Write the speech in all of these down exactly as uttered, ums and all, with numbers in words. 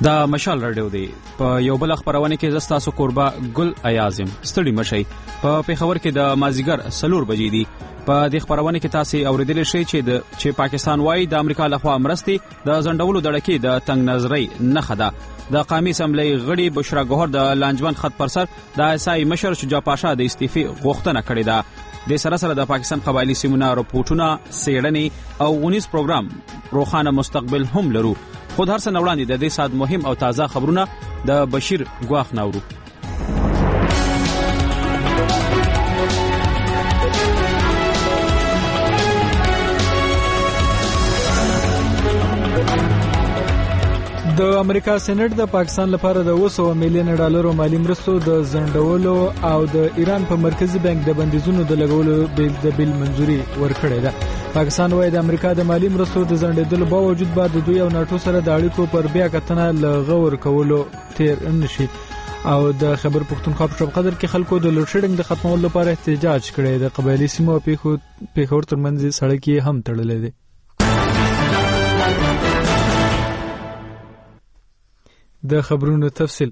دا مشال رادیو دی. په یو بل خبرونه کې زستا سو قربا ګل ایازم ستړي مشي. په پیښور کې د مازیګر سلور بجې دی. په دې خبرونه کې تاسو اوریدل شئ چې د چې پاکستان وايي د امریکا لخوا مرستي د زندولو دړکې د تنگ نظرۍ نه خدا. د قومي اسمبلی غړي بشرا ګوهر د لانجمن خط پر سر د اسای مشر شجاع پاشا د استعفی غوښتنه کړې ده. د سره سره د پاکستان قبایلی سیمونو رپورټونه سیړنې او اونیس پروګرام روخانه مستقبل هم لرو. خود هر څه وړاندې د دې سات مهم او تازه خبرونه د بشیر ګواخ ناورو. د امریکا سېنات د پاکستان لپاره د اوه سوه میلیون ډالرو مالی مرستو د ځنډولو او د ایران په مرکزی بانک د بندیزونو د لګولو بیل د بیل منځوري ورکړې ده. پاکستان وايي د امریکا د مالی مرستو د ځنډېدلو باوجود به د دوی او ناتو سره د اړیکو پر بیا کتنه لغور کولو تیر نشي او د خبر پښتونخوا په شپقدر کې خلکو د لوډ شیډینګ د ختمولو لپاره احتجاج کړی. د قبایلی سیمو په پیښور ترمنځ سړک هم تړلې ده. د خبرونو تفصیل.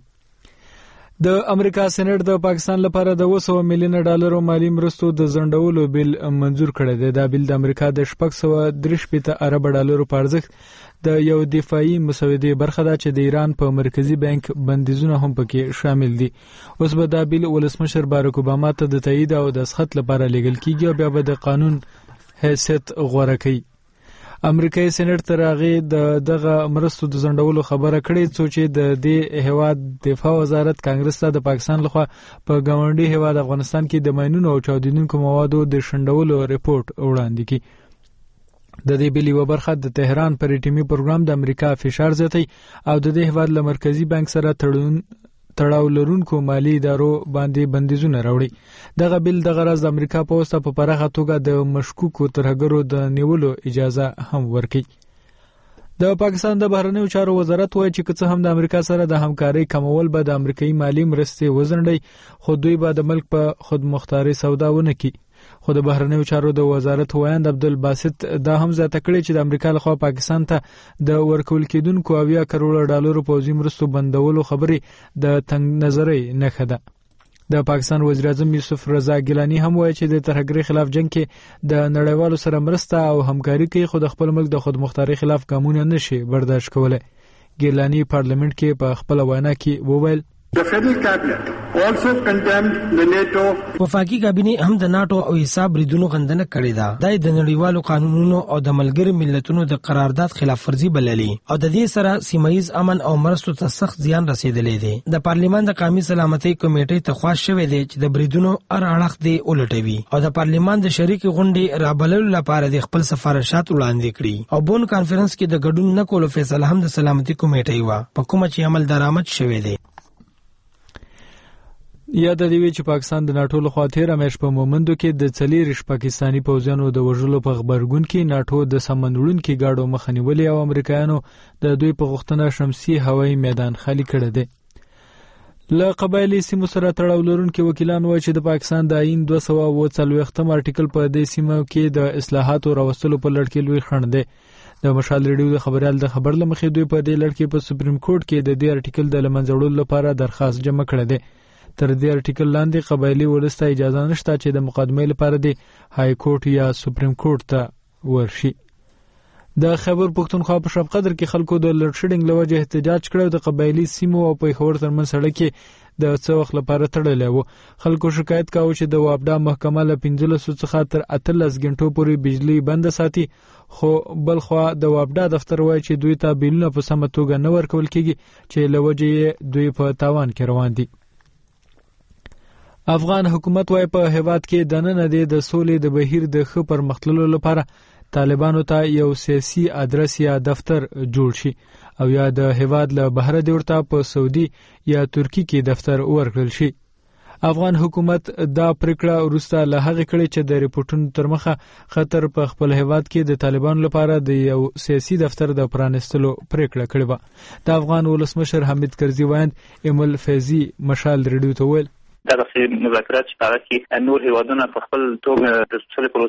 د امریکا سېنات د پاکستان لپاره د اوه سوه میلیون ډالرو مالی مرستو د ځنډولو بیل منزور کړی دی. دا بیل د امریکا د شپږ سوه درې شپېته ارب ډالرو په ارزښت د یو دفاعي مسودې برخه ده چې د ایران په مرکزی بانک بندیزونه هم پکې شامل دي. اوس به دا بیل ولسمشر باراک اوباما ته د تایید او د دستخط لپاره لیږل کیږي او بیا به د قانون حیثیت غوړه کوي. امریکایي سېنات تر هغه د دغه مرستو د ځنډولو خبره کړې څو چې د دې هیواد دفاع وزارت کانګرس ته د پاکستان لخوا په ګاونډي هیواد افغانستان کې د ماینونو او چاودیدونکو موادو د شنډولو ریپورت وړاندې کړي. د دې بیل یوه برخه د تهران پر اټومي پروګرام د امریکا فشار زیاتوي او د دې هیواد له مرکزی بانک سره تړون تړاو لرونکو مالی ادارو باندې بندیزونه راوړي. دغه بیل د غرض د امریکا په واسطه په پراخه توګه د مشکوکو ترهګرو د نیولو اجازه هم ورکړي. د پاکستان د بهرنیو چارو وزارت وایي چې که څه هم د امریکا سره د همکارۍ کمول به د امریکایي مالی مرستې وزنډي خو دوی به د ملک په خودمختاري سودا ونه کړي. خو د بهرنیو چارو د وزارت وایند عبدالباسط دا هم زیاته کړې چې د امریکا لخوا پاکستان ته د ورکول کېدونکو اویا کروڑه ډالرو پوځي مرستو بندولو خبرې د تنگ نظرۍ نښه ده. د پاکستان وزیر اعظم یوسف رضا ګیلانی هم وایي چې د ترهګرۍ خلاف جنگ کې د نړیوالو سره مرسته او همکاري کوي خو د خپل ملک د خودمختاري خلاف ګامونه نشي برداشت کولای. ګیلانی پارلیمنت کې په خپل وینا کې وویل The federal cabinet also condemned the NATO. وفاقي کابینه هم د ناتو او حساب بریدونو غندنه کړې ده. دا د نړیوالو قانونونو او د ملګرو ملتونو د قرارداد خلاف ورزي بللي او د دې سره سیمایي امن او مرستو ته سخت زیان رسیدلې دي. د پارلیمان د قومي سلامتۍ کمیټې ته خواست شوې ده چې د بریدونو ار اړخ دی ولټوي او د پارلیمان د شریک غونډې رابللو لپاره د خپل سفارشات وړاندې کړي او بون کانفرنس کې د ګډون نه کولو فیصله هم د سلامتۍ کمیټې و په کومه چې عمل درآمد شوې ده. یاد دی چې پاکستان د ناتو لخوا تیره میاشت په مومندو کې د څلېرویشت پاکستاني پوځیانو د وژلو په خبرګون کې ناتو د سمن وړونکي ګاډو مخه نیولې او امریکایانو د دوی په غوښتنه شمسي هوایي میدان خالي کړی دی. له قبایلی سیمو سره تړاو لرونکي وکیلان وایي چې د پاکستان د آئین دوه سوه اووه څلوېښتم آرټیکل په دې سیمو کې د اصلاحاتو راوستلو په لړ کې لوی خنډ دی. د مشال ریډیو د خبريال د خبر لمخې دوی په دې لړ کې په سپریم کورټ کې د دې آرټیکل د لمنځه وړلو لپاره درخواست جمع کړی دی. تر دې آرټیکل لاندې قبایلی ولسته اجازه نشته چې د مقدمې لپاره د های کورټ یا سپریم کورټ ته ورشي. د خبر پښتونخوا په شپقدر کې خلکو د لوډ شیډینګ له وجې احتجاج کړو. د قبایلی سیمو او پیښور ترمنځ سړک کې د څه وخت لپاره تړلی و. خلکو شکایت کاوه چې د وابډا محکمه له پنځلسو څخه تر اتلس غنټو پورې بجلی بند ساتي خو بل خوا د وابډا دفتر وایي چې دوی ته بیلونه په سمه توګه نه ورکول کېږي چې له وجې دوی په تاوان کې روان دي. افغان حکومت وايي په هیواد کې د نن د سولې د بهیر د ښه پرمختللو لپاره طالبانو ته یو سیاسي ادرس یا دفتر جوړ شي او یا د هیواد له بهر د ورته په سعودي یا ترکی کې دفتر ورکړل شي. افغان حکومت دا پریکړه وروسته له هغه کړي چې د ریپورتونو تر مخه خطر په خپل هیواد کې د طالبانو لپاره د یو سیاسي دفتر د پرانستلو پریکړه کړې و. د افغان ولسمشر حمید کرزي وایند ایمل فیضي مشال ریډیو ته ویل دغه مذاکرات چې هغه کې نور هیوادونه په خپل توګه د سولې پروسه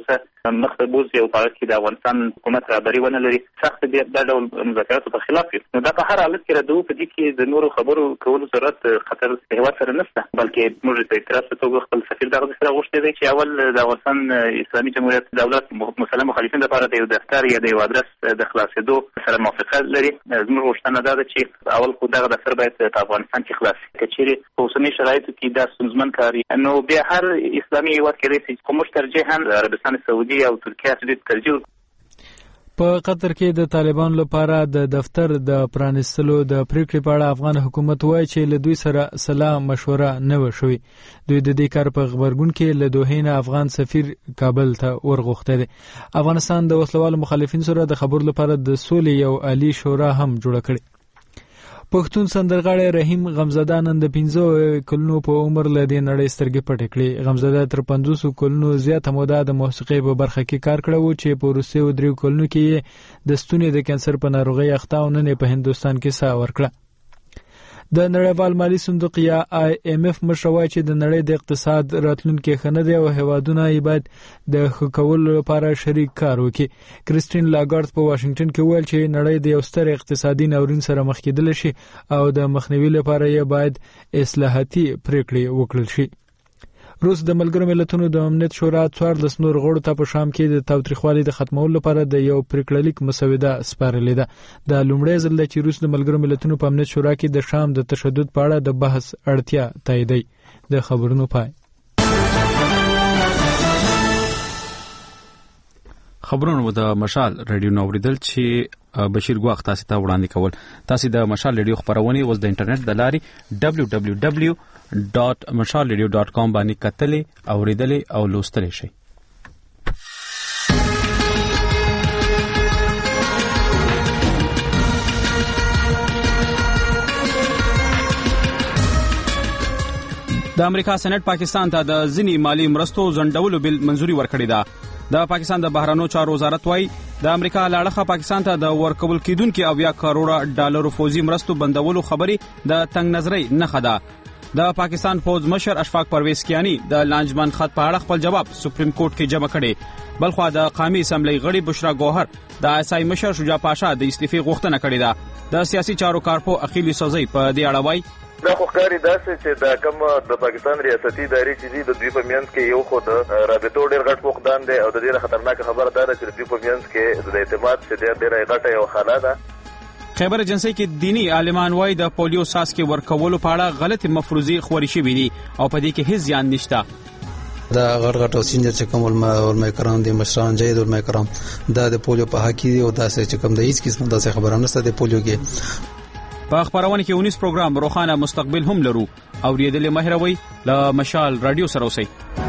مخته بوزي او په کې د افغانستان حکومت رهبري ونه لري سخت دي د ډول مذاکراتو په خلاف نو دا په هر حالت کې ردو په دې کې د نورو خبرو کولو ضرورت خطر هیواد سره نشته بلکې موږ ته اعتراض ته خپل سفیر دغه سره غوښتي دی چې اول د افغانستان اسلامي جمهوریت دولت مسلمان مخالفین لپاره د یو دفتر یا د یو ادرس د خلاصېدو سره موافقه لري زموږ غوښتنه ده چې اول خو دغه دفتر باید په افغانستان کې خلاص شي کچېرې په اوسني شرایطو کې دا ستونزمن کاري نو بیا هر اسلامي هیواد کې لري چې کوم ترجیحاً عربستان سعودي او ترکیه ته ترجیح په قطر کې د طالبانو لپاره د دفتر د پرانستلو د پریکړې په اړه افغان حکومت وایي چې له دوی سره صلاح مشوره نه و شوې دوی د دې کار په خبرګون کې له دوحې نه افغان سفیر کابل ته ورغوښتی دی افغانستان د وسلوالو مخالفین سره د خبرو لپاره د سولې یو عالي شورا هم جوړه کړې پښتون سندرغاړی رحیم غمزاده نن د پنځه کلونو په عمر له دې نړۍ سترګې پټې کړې غمزاده تر پنځوس کلونو زیاته موده د موسیقۍ په برخه کې کار کړی و چې په وروستیو دریو کلونو کې د ستوني د کانسر په ناروغۍ اخته او نن په هندوستان کې ساه ورکړه د نړیوال مالی صندوق یا آی ایم اف مشر وایي چې د نړۍ د اقتصاد راتلونکي ښه نه دی او هیوادونه یې باید د ښه کولو لپاره شریک کار وکړي کریسټین لاګارد په واشنگټن کې ویل چې نړۍ د یو ستر اقتصادي ناورین سره مخ کېدلی شي او د مخنیوي لپاره یې باید اصلاحاتي پریکړې وکړل شي روس د ملګرو ملتونو د امنیت شورا څوارلس نور غړو ته په شام کې د تاوتریخوالي د ختمولو لپاره د یو پریکړلیک مسوده سپارلې ده د لومړي ځل چې روس د ملګرو ملتونو په امنیت شورا کې د شام د تشدد په اړه د بحث اړتیا تاییدوي د خبرونو پای خبرونه د مشال رادیو نوریدل چې بشیر ګواخ تاسو ته وړاندې کول تاسو د مشال رادیو خبرونه اوس د انټرنیټ د لارې دبليو دبليو دبليو ډاٹ مشال رادیو ډاٹ کام باندې کتلې او ریدلې او لوستلې شئ د امریکا سېنات پاکستان ته د ځینی مالی مرستو ځنډولو بل منزوري ورکړې ده د پاکستان د بهرانو چارو وزارت وايي د امریکا لاړخه پاکستان ته د ورکول کیدونکو اویا کروڑه ډالر فوزي مرستو بندولو خبري د تنگ نظرۍ نه خدا د پاکستان فوج مشر اشفاق پرویز کیانی د لانجمن خط په اړه خپل جواب سپریم کورټ کې جمع کړي بلخو د قومي اسمبلی غړي بشرا ګوهر د اسای مشر شجاع پاشا د استعفی غوښتنه کړې ده د سیاسي چارو کارپو اخیلی سوزي په دې اړه وايي دا خو ښکاري داسې چې دا کوم د پاکستان ریاستي ادارې چې دي د دوی په منځ کې یو خو د رابطو ډېر غټ فقدان دی او د ډېره خطرناکه خبره دا ده چې د دوی په منځ کې د اعتماد چې ډېره غټه یو خانه ده خیبر ایجنسی کې دینی عالمان وایي د پولیو ساس کې ورکولو په اړه غلط مفروضي خوري شوې دي او په دې کې هیڅ زیان نشته دا غړ غټ سینجر چې کوم علماء کرام دي مشران جید علماء کرام دا د پولیو په حق کې او دا چې کوم د هیڅ قسم د خبره نشته د پولیو کې په خبرونه کې اونیس پروګرام روخانه مستقبل هم لرو او ریدلې مهروي له مشال رادیو سره اوسئ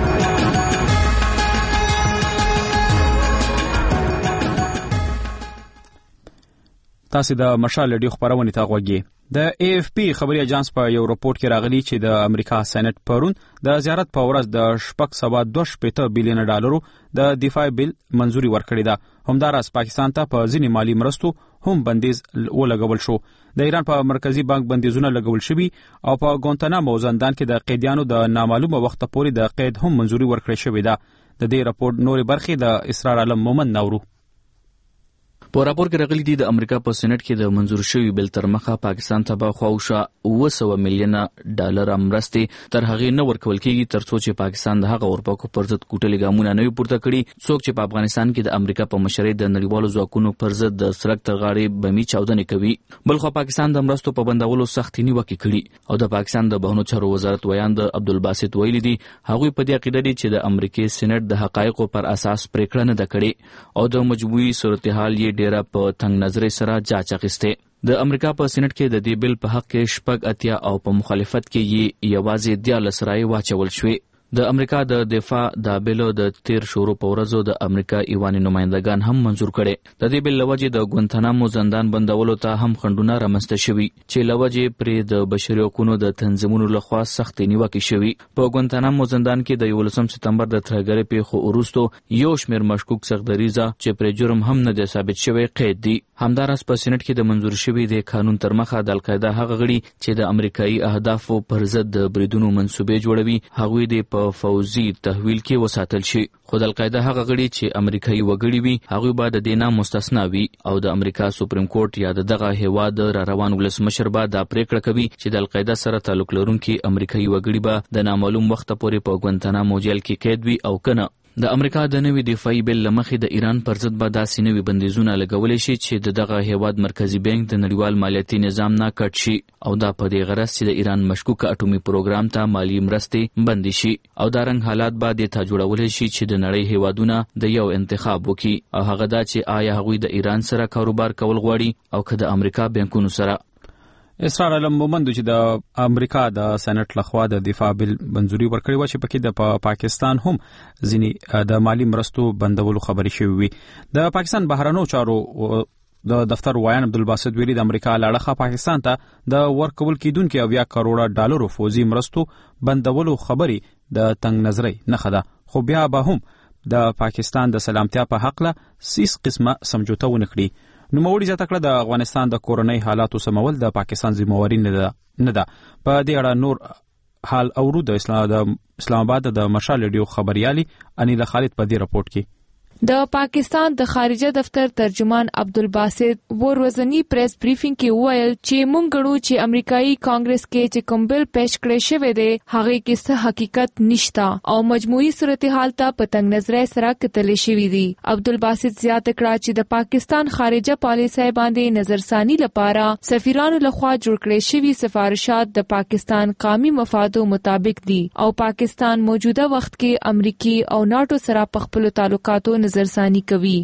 تاسو د مشال رادیو خبرونه ته غوږی د ای اف پی خبري اژانس په یو رپورت کې راغلی چې د امریکا سېنات پرون د زیارت په ورځ د شپږ سوه دوه شپېته بلین ډالرو د دفاع بل منزوري ورکړې ده همداراز پاکستان ته په ځینې مالی مرستو هم بندیز ولګول شو د ایران په مرکزی بانک بندیزونه لګول شوي او په ګونتنامو زندان کې د قیدیانو د نامعلومه وخت پورې د قید هم منزوري ورکړې شوې ده د دې رپورت نورې برخې د اسرار عالم مومن نورو په راپور کې راغلي دي د امریکا په سېنات کې د منزور شوی بل تر مخه پاکستان ته به خواوشا اوه سوه میلیونه ډالر مرستې تر هغه نه ورکول کېږي ترڅو چې پاکستان د هغه اورپکو پر ضد کوټلې ګامونه نه پورته کړي څوک چې په افغانستان کې د امریکا په مشرۍ د نړیوالو ځواکونو پر ضد د سړک تر غاړې بمي چاودنې کوي بلخو پاکستان د مرستو په بندولو سختي نیوکه کړي او د پاکستان د بهرنیو چارو وزارت ویان د عبدالباسط ویلي دي هغوی په دې عقیده دي چې د امریکای سېنات د حقایقو پر اساس پریکړه نه ده کړې او د مجموعي صورتحال یې ډیره په تنگ نظر سره جاچ اخیسته د امریکا په سېنات کې د دې بل په حق کې شپږ اتیا او په مخالفت کې یې یوازې دیارلس رایې واچول شوې د امریکا د دفاع د بیلو د تیر شورو په ورځو د امریکا ایواني نمائندگان هم منزور کړي د دې بل لوجې د ګونتنامو زندان بندولو ته هم خندونه رامنځته شوي چې لوجې پرې د بشري حقوقو د تنظیمونو لخوا سخت نیوکې شوي په ګونتنامو زندان کې د یولسم سپتمبر د ترهګرۍ پیښو وروسته یو شمېر مشکوک سخدریزه چې پر جرم هم نه دی ثابت شوی قید دي همداراز په سېنات کې د منزور شوی د قانون تر مخه د القاعده هغه غړي چې د امریکایي اهدافو پر ضد د بریدونو منسوبې جوړوي هغوی د په په فوزي تحویل کې وساتل شي. خو د القاعده هغه غړي چې امریکایي وګړي وي هغوی به د دې نه مستثنا وي او د امریکا سپریم کورټ یا د دغه هیواد را روان ولسمشر به دا پریکړه کوي چې د القاعده سره تعلق لرونکي امریکایي وګړي به د نامعلوم وخت پورې په ګوانتانامو جیل کې قید وي او کنه. د امریکا د نوي دفاعي بیل له مخې د ایران پر ضد به داسې نوي بندیزونه لګولی شي چې د دغه هیواد مرکزي بانک د نړیوال مالیاتي نظام نه کټ شي او دا په دې غرض چې د ایران مشکوکه اټومي پروګرام ته مالی مرستې بندي شي او دا رنګ حالات به د تا جوړولی شي چې د نړۍ هیوادونه د یو انتخاب وکړي او هغه دا چې آیا هغوی د ایران سره کاروبار کول غواړي او که د امریکا بانکونو سره. اسرار علم مومند چې د امریکا د سېنات لخوا د دفاع بل منځوري ورکړی و چې پکې د پا پاکستان هم ځینی د مالی مرستو بندولو خبرې شوې وي. د پاکستان بهرنیو چارو د دفتر وایان عبدالباسط ویلي د امریکا لاړه پاکستان ته د ورکول کیدونکو اویا کروڑه ډالرو فوزي مرستو بندولو خبرې د تنگ نظرۍ نه ده. خو بیا به هم د پاکستان د سلامتیا په حق له سیس قسمه سمجوته ونکړي. نو موړي زیاته کړه د افغانستان د کورنۍ حالاتو سمول د پاکستان ذمہواری نه ده نه ده په دې اړه نور حال اورو د اسلام د اسلام آباد د مشال ریډیو خبريالي انیل خالد په دې رپورت کې. د پاکستان د خارجه دفتر ترجمان عبدالباسط ورځنی پریس بریفینګ کې وویل چې مونږ غواړو چې امریکایي کانګرس کې چې کوم بل پېښ کړی شوی دی هغه کې څه حقیقت نشته او مجموعي صورتحال ته په تنگ نظرۍ سره کتل شوی دی. عبدالباسط زیاته کړه چې د پاکستان خارجه پالیسۍ باندې نظرثانی لپاره سفیرانو لخوا جوړ کړی شوی سفارشات د پاکستان قومي مفادو مطابق دي او پاکستان موجوده وخت کې امریکای او ناتو سره په خپل تعلقاتو نظرثانی کوي.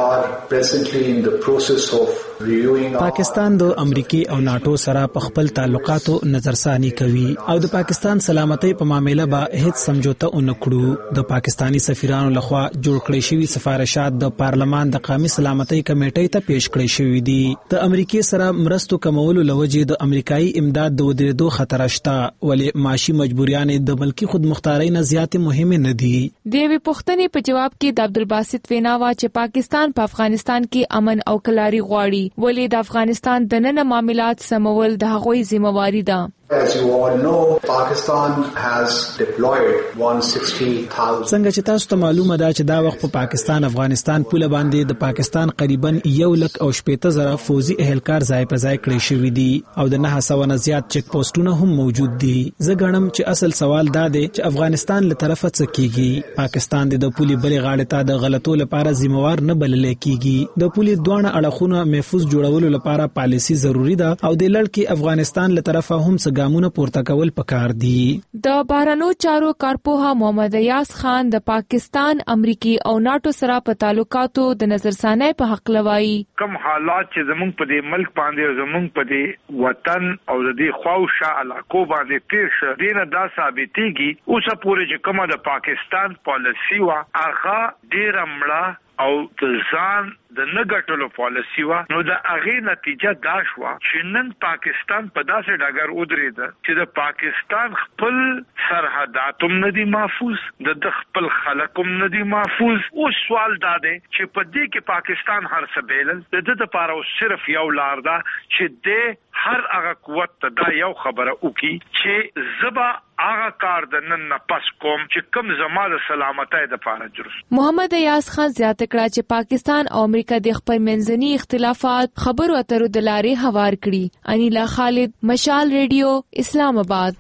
پاکستان د امریکای او ناتو سره په خپل تعلقاتو نظرثانی کوي او د پاکستان سلامتۍ په معاملې به هیڅ سمجوته ونکړو. د پاکستانی سفیرانو لخوا جوړ کړی شوی سفارشات د پارلمان د قومي سلامتۍ کمیټې ته پیش کړی شوی دي. د امریکای سره مرستو کمولو لوجې د امریکایي امداد د ودرېدو خطر شته ولې معاشي مجبوریانې د ملکی خودمختارۍ نه زیاتې مهمه نه دي. د وی پوښتنې په جواب کې د عبدالباسط ویناوا چې پاکستان په افغانستان کې امن او کلاري غواړي ولې د افغانستان د نن معاملات سمول د هغوی ذمہواری ده. As you all know, Pakistan has deployed one hundred sixty thousand. څنګه چې تاسو ته معلومه ده چې دا وخت په پاکستان افغانستان پوله باندې د پاکستان قریبا یو لک او شپږ زره فوزي اهلکار ځای په ځای کړی شوی دي او د نه سوه نه زیات چک پوسټونه هم موجود دي. زه ګڼم چې اصل سوال دا دی چې افغانستان له طرفه څه کیږي. پاکستان د پولې بلې غاړې ته د غلطو لپاره ذمہوار نه بلل کیږي. د پولې دوه اړخونو محفوظ جوړولو لپاره پالیسی ضروری ده او د لړ کې افغانستان له طرفه هم څه ګامونه پورته کول پکار دي. د بهرنیو چارو کارپوها محمد ایاز خان د پاکستان امریکای او ناتو سره په تعلقاتو د نظرثانی په حق لوي. کوم حالات چې زمونږ په دې ملک باندې زمونږ په دې وطن او د دې خواوشا علاقو باندې تیر شه دینه دا ثابتېږي اوسه پورې چې کومه د پاکستان پالیسی وا هغه ډیر مړه او ځان د نګټلو پالیسی وا نو د هغه نتیجه دا شو چې نن پاکستان په داسې ډګر ودرېد چې د پاکستان خپل سرحدات هم ندي محفوظ د خپل خلک هم ندي محفوظ. او سوال دا دی چې په دې کې پاکستان هر څه بیلل د دې لپاره صرف یو لار ده چې د هر هغه قوت ته دا یو خبره وکي چې زبا هغه کار د نن نه پس کوم چې کوم زما د سلامتۍ د لپاره جوړ. محمد ایاز خان زیاته کړه چې پاکستان او امریکا د خپل منځني اختلافات خبرو اترو د لارې هوار کړي. انیلا خالد مشال ریډیو اسلام آباد.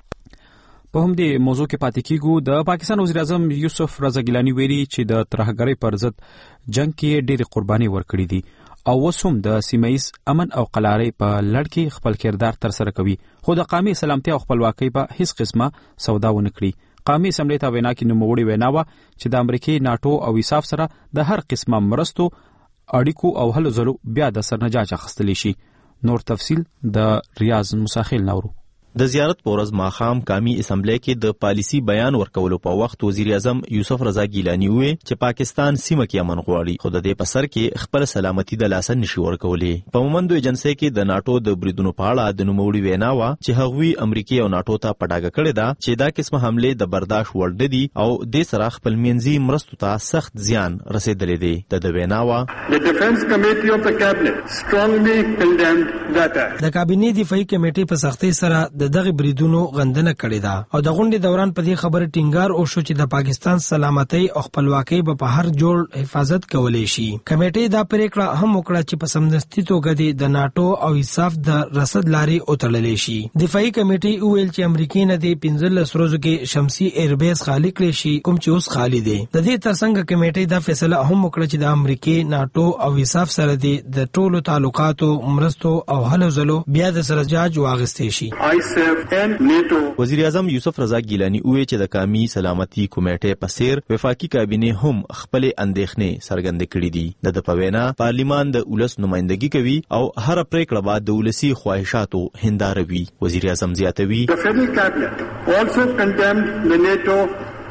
په هم دې موضوع کې پاتې کیږو. د پاکستان وزیر اعظم یوسف رضا ګیلانی ویلي چې د ترهګرۍ پر ضد جنگ کې ډېرې قرباني ورکړي دي او وسوم د سیمایز امن او قلاري په لړ کې خپل کردار تر سره کوي خو د قومي سلامتیا او خپلواکۍ په هیڅ قسمه سودا ونه کړي. قومي اسمبلی ته وینا کې نوموړي وینا و چې د امریکای ناتو او ایساف سره د هر قسمه مرستو اړیکو او هلو ځلو بیا د سرنجاج اخیستل شي. نور تفصیل د ریاض مساخیل نورو. د زیارت پورز ماخام قومي اسمبلی کې د پالیسی بیان ورکولو په وخت وزیر اعظم یوسف رضا ګیلانی وی چې پاکستان سیمه کې امن غواړي خو د دې په سر کې خپل سلامتی د لاسه نشي ورکولې. په مومندو ایجنسی کې د ناتو د بریدونو په اړه د نوموړي وینا وا چې هغوی امریکای او ناتو ته پټاګه کړې ده چې دا قسمه حمله د برداشت وړ دي او د سره خپل منځي مرستو ته سخت زیان رسیدلې دي. د وینا وا The Defense Committee of the Cabinet strongly condemned that act. د کابینې دفاعي کمیټې په سختۍ سره د دغه بریدونو غندنه کړې ده او د غونډې دوران په دې خبره ټینګار وشو چې د پاکستان سلامتۍ او خپلواکۍ په هر جوړ حفاظت کولای شي. کمیټې دا پریکړه هم وکړه چې په سمدستي توګه د ناتو او ایساف د رصد لارې وتړل شي. دفاعي کمیټې وویل چې امریکای نه د پنځلس ورځو کې شمسي ایربیس خالی کړی شي کوم چې اوس خالی دی. د دې ترڅنګ کمیټې دا فیصله هم وکړه چې د امریکای ناتو او ایساف سره د ټولو تعلقاتو مرستو او هلو ځلو بیا د سره جاج واغستې شي. وزیر اعظم یوسف رضا ګیلانی وویل چې د قومي سلامتي کمیټې په څیر وفاقي کابینه هم خپل اندېښنې څرګندې کړې دي. د پوینا پارلیمان د ولس نمائندګي کوي او هر پریکړه بعد د ولسی خواهشاتو هنداره وي. وزیر اعظم زیاتوي The federal cabinet also condemned the NATO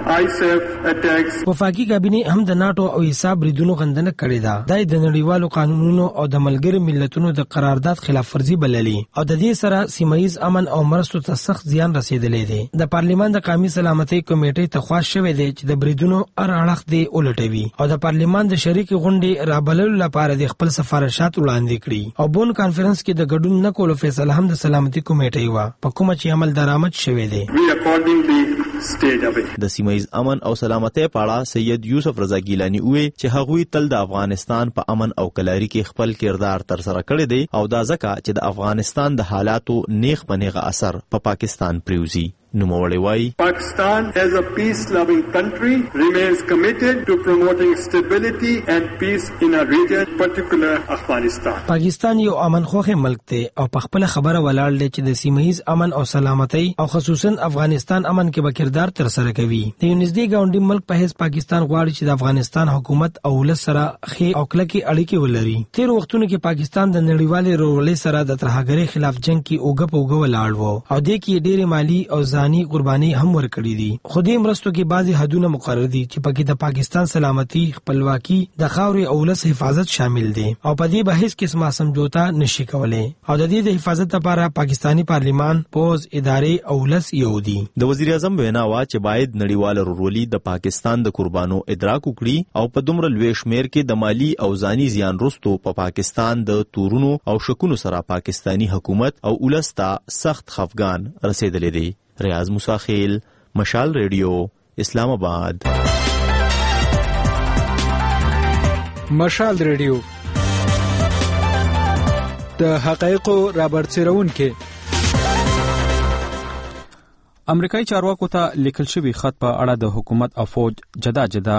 وفاقي کابینه هم د ناتو او ایساف بریدونو غندنه کړې ده. دا د نړیوالو قانونونو او د ملګرو ملتونو د قرارداد خلاف ورزي بللي او د دې سره سیمایي امن او مرستو ته سخت زیان رسیدلی دی. د پارلیمان د قومي سلامتۍ کمیټې ته خواست شوې ده چې د بریدونو ار اړخ دی ولټوي او د پارلیمان د شریک غونډې رابللو لپاره د خپل سفارشات وړاندې کړي او بون کانفرنس کې د ګډون نه کولو فیصله هم د سلامتۍ کمیټې و په کومه چې عمل درآمد شوې ده. د سیمایي امن او سلامتۍ په اړه سید یوسف رضا ګیلانی وویل چې هغوی تل د افغانستان په امن او کلاري کې خپل کردار تر سره کړی دی او دا ځکه چې د افغانستان د حالاتو نیغ په نیغه اثر په پا پاکستان پریوزي. نوموړی وایي Pakistan as a peace-loving country remains committed to promoting stability and peace in our region, particularly Afghanistan. پاکستان یو امن خوخه ملک دی او په خپل خبره ولاړ دی چې د سیمه‌ایز امن او سلامتۍ او خصوصا افغانستان امن کې به کردار تر سره کوي. د یونیزدي ګاونډي ملک په هیڅ پاکستان غواړي چې د افغانستان حکومت او ولس سره ښه او کلکې اړیکې ولري. تیر وختونو کې پاکستان د نړیوالې ورورولۍ سره د ترهګرۍ خلاف جنگ کې اوګه په اوګه ولاړ و او د کې ډېری مالی او ځاني قرباني هم ورکړي دي. خو دې مرستو کې بعضي حدونه مقرر دي چې پکې د پاکستان سلامتي، خپلواکي، د خاورې او ولس حفاظت شامل دي او په دې به هیڅ قسمه سمجھوتا نشي کولای او د دې د حفاظت لپاره پاکستانی پارلیمان، پوز، ادارې او ولس یو دي. د وزیر اعظم وینا وا چې باید نړیوال ورورولي د پاکستان د قربانو ادراک وکړي او په دومره لوی شمیر کې د مالی او ځاني زیان رستو په پا پاکستان د تورونو او شکونو سره پاکستانی حکومت او ولس ته سخت خفګان رسیدلی دی. ریاض موسی خیل، مشال ریډیو، اسلام آباد. مشال ریډیو د حقایقو رابرسېرون کې امریکایي چارواکو ته لیکل شوی خط په اړه د حکومت او فوج جدا جدا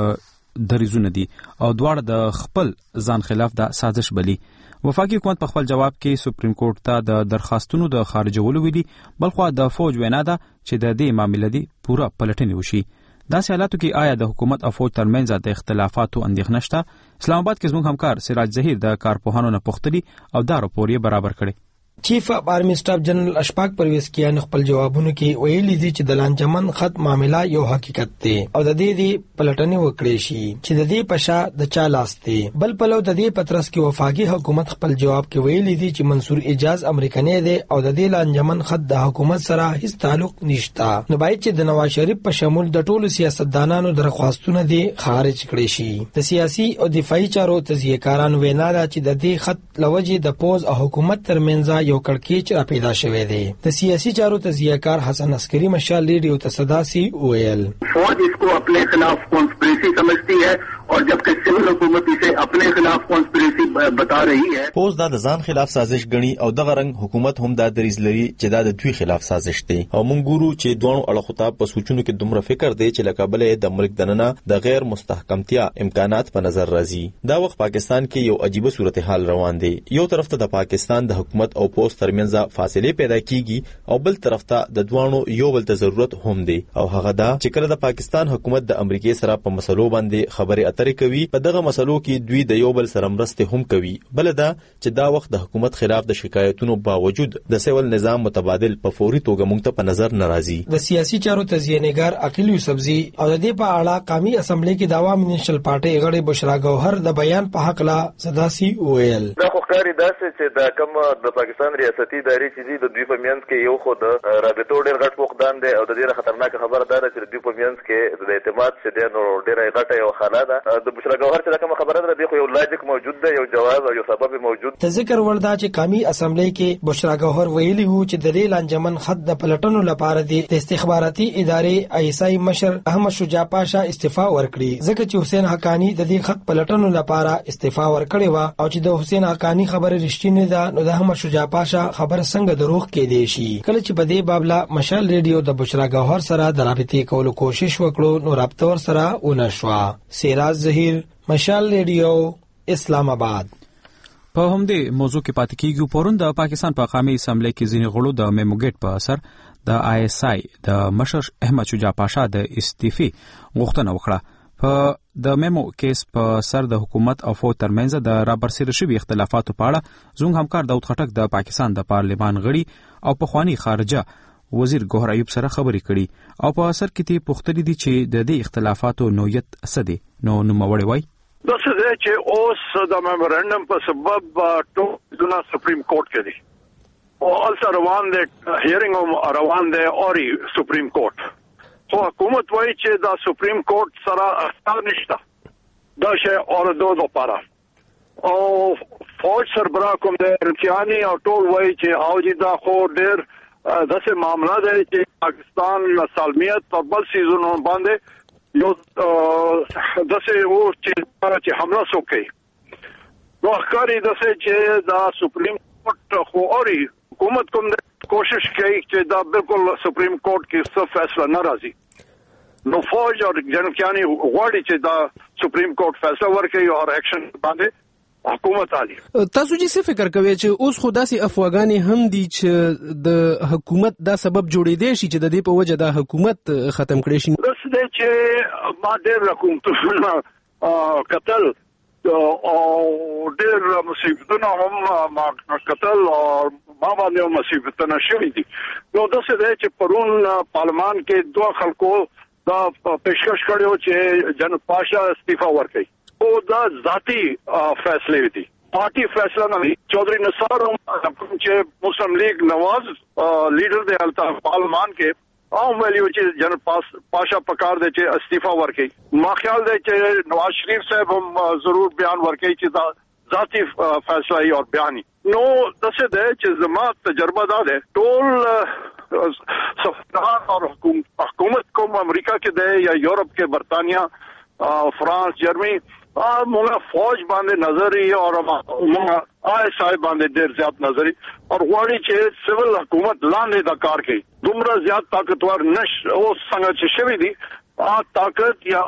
دریزونه دي او دواړه د خپل ځان خلاف د سازش بلی. وفاقي حکومت په خپل جواب کې سپریم کورټ ته د درخواستونو د خارجولو ویلي، بلخو د فوج وینا ده چې د دې معاملې دی پوره پلټنې وشي. داسې حالاتو کې آیا د حکومت او فوج ترمنځ د اختلافاتو اندېښنه شته؟ اسلام آباد کې زموږ همکار سراج ظهیر د کارپوهانو نه پوښتنې او دا راپور یې برابر کړی. چیف اف آرمی سټاف جنرال اشفاق پرویز کیان خپل جوابونو کې ویلي دي چې د لانجمن خط معاملہ یو حقیقت دی او د دې دی پلټنې وکړي شي چې د دې پشا د چا لاس دی. بل پلو د دې پترس کې وفاقي حکومت خپل جواب کې ویلي دي چې منصور اجاز امریکایي دی او د دې لانجمن خط د حکومت سره هیڅ تعلق نشته. نو باید چې د نواز شریف په شمول د ټولو سیاستدانانو درخواستونه دي خارج کړي شي. د سیاسي او دفاعي چارو تزیه‌کارانو وینا ده چې د دې خط لوجه د پوز او حکومت ترمنځ یو کڑکیچ را پیدا شوه دی. د سیاسی چارو تزیه‌کار حسن عسکری مشال ریډیو ته صدا سی ویل فوج اس کو اپنے خلاف کانسپریسی سمجھتی ہے اور جبکہ سول حکومت اسے اپنے خلاف کانسپریسی بتا رہی ہے. پوز دا د ځان خلاف سازش غني او دغه رنګ حکومت هم دا دریز لري چې دا د دوی خلاف سازش دی او مونږ ګورو چې دوه اړخو ته په سوچونو کې دومره فکر دی چې لکه بلې د ملک دننه د غیر مستحکمتیا امکانات په نظر راځي. دا وخت پاکستان کې یو عجیب صورتحال روان دی. یو طرف ته د پاکستان د حکومت او پوز ترمنځ فاصله پیدا کیږي او بل طرف ته د دوانو یو بل ته ضرورت هم دی او هغه دا چې کله د پاکستان حکومت د امریکای سره په مسلو باندې خبرې اترې کوي، په دغه مسلو کې دوی د یو بل سره مرسته هم کوي. بل دا چې دا وخت د حکومت خلاف د شکایتونو باوجود د سیول نظام متبادل په فوري توګه مونږ ته په نظر ناراضي. د سیاسي چارو تزیه‌نګار عقیل یوسفزی او د دې په اړه قومي اسمبلی کې د عوامي نېشنل پارټي غړي بشرا ګوهر د بیان په حق لا صداسي ویل دا خو ښکاري داسې چې دا کوم د پاکستان ریاستي ادارې چې دي د دوی په منځ کې یو خو د رابطو ډېر غټ فقدان دی او د ډېره خطرناکه خبره دا ده چې د دوی په منځ کې د اعتماد چې دی نو ډېره غټه یو خانه ده د بشرا ګوهر چې کوم خبره ده دی خو یو لاجیک موجود دی، یو جواز او یو سبب موجود. ته ذکر وردا چې قومي اسمبلی کې بشرا ګوهر ویلي وو چې د دې لانجمن خط د پلټنو لپاره د استخباراتي ادارې ایسای مشر احمد شجاع پاشا استعفا ورکړي، ځکه چې حسین حقانی د دې خط پلټنو لپاره استعفا ورکړي و او چې د حسین حقانی خبره رښتینی ده نو د احمد شجاع پاشا خبره څنګه دروغ کې دی شي. کله چې په دې بابلا مشال ریډیو د بشرا ګوهر سره د رابطې کولو کوشش وکړو نو رابطه ور سره ونه شوه. سیراج ظهیر، مشال ریډیو، اسلام آباد. په همدې موضوع کې پاتې کیږو. پرون د پاکستان په قومي اسمبلی کې ځینې غړو د میموګیټ په اثر د آی اس آی د مشر احمد شجاع پاشا د استعفی غوښتنه وکړه. په د میمو کیس په سر د حکومت او فوج ترمنځ د رابرسېره شوي اختلافاتو په اړه زموږ همکار داود خټک د پاکستان د پارلمان غړي او پخوانی خارجه وزیر ګوهر ایوب سره خبرې کړي او په اثر کې تی پوښتنې دي چې د دې اختلافاتو نوعیت څه دی. نو نوموړی وایي دا څه دی چې اوس د میمورندم په سبب ټول د سپریم کورټ کې دي او السه روان دي هیرینګ هم روان دي اوري سپریم کورټ. خو حکومت وایي چې دا سپریم کورټ سره اثر نشته دا شی اوردو لپاره او فوج سربراہ کوم د امتحاني او ټول وایي چې او جی دا خو ډېر داسې معامله ده چې پاکستان سالمیت او بل سیزونو باندې یو داسې و چې حمله وکړي نو ښکاري داسې چې دا سپریم کورټ خو اوري حکومت کوم کوشش کوي چې دا بالکل سپریم کورټ کې څه فیصله نه راځي نو فوج او جنرالاني غواړي چې دا سپریم کورټ فیصله ورکړي او اکشن باندې حکومت عالی. تاسو چې څه فکر کوئ چې اوس خو داسې افواګانې هم دي چې د حکومت دا سبب جوړېدی شي چې د دې په وجه دا حکومت ختم کړی شي؟ داسې دی چې ما ډېر حکومتونه کتل او ډېر مصیبتونه هم ما کتل او ما باندې هم مصیبتونه شوي دي. نو داسې دی چې پرون پارلمان کې دوه خلکو دا پیشکش کړی چې جنرال پاشا استعفا ورکړي او دا ذاتی فیصله دي، پارٹی فیصله نه دي. چودھری نثار چې مسلم لیگ نواز لیډر دی الته پارلمان کې او ویلیو چې جنرال پاشا پکار دی چې استعفا ورکړي. ما خیال دی چې نواز شریف صاحب هم ضرور بیان ورکړي چې دا ذاتی فیصله ای اور بیانی. نو دسه دی چې زما تجربه دا ده ټول سفارت اور حکومت کوم امریکا کې دی یا یورپ کې برطانیہ فرانس جرمنی موږ فوج باندې نظری او موږ آی اس آی باندې ډېر زیات نظری او غواړي چې سیول حکومت لاندې دا کار کوي دومره زیات طاقتور نش او څنګه چې شوی دي ا طاقت یا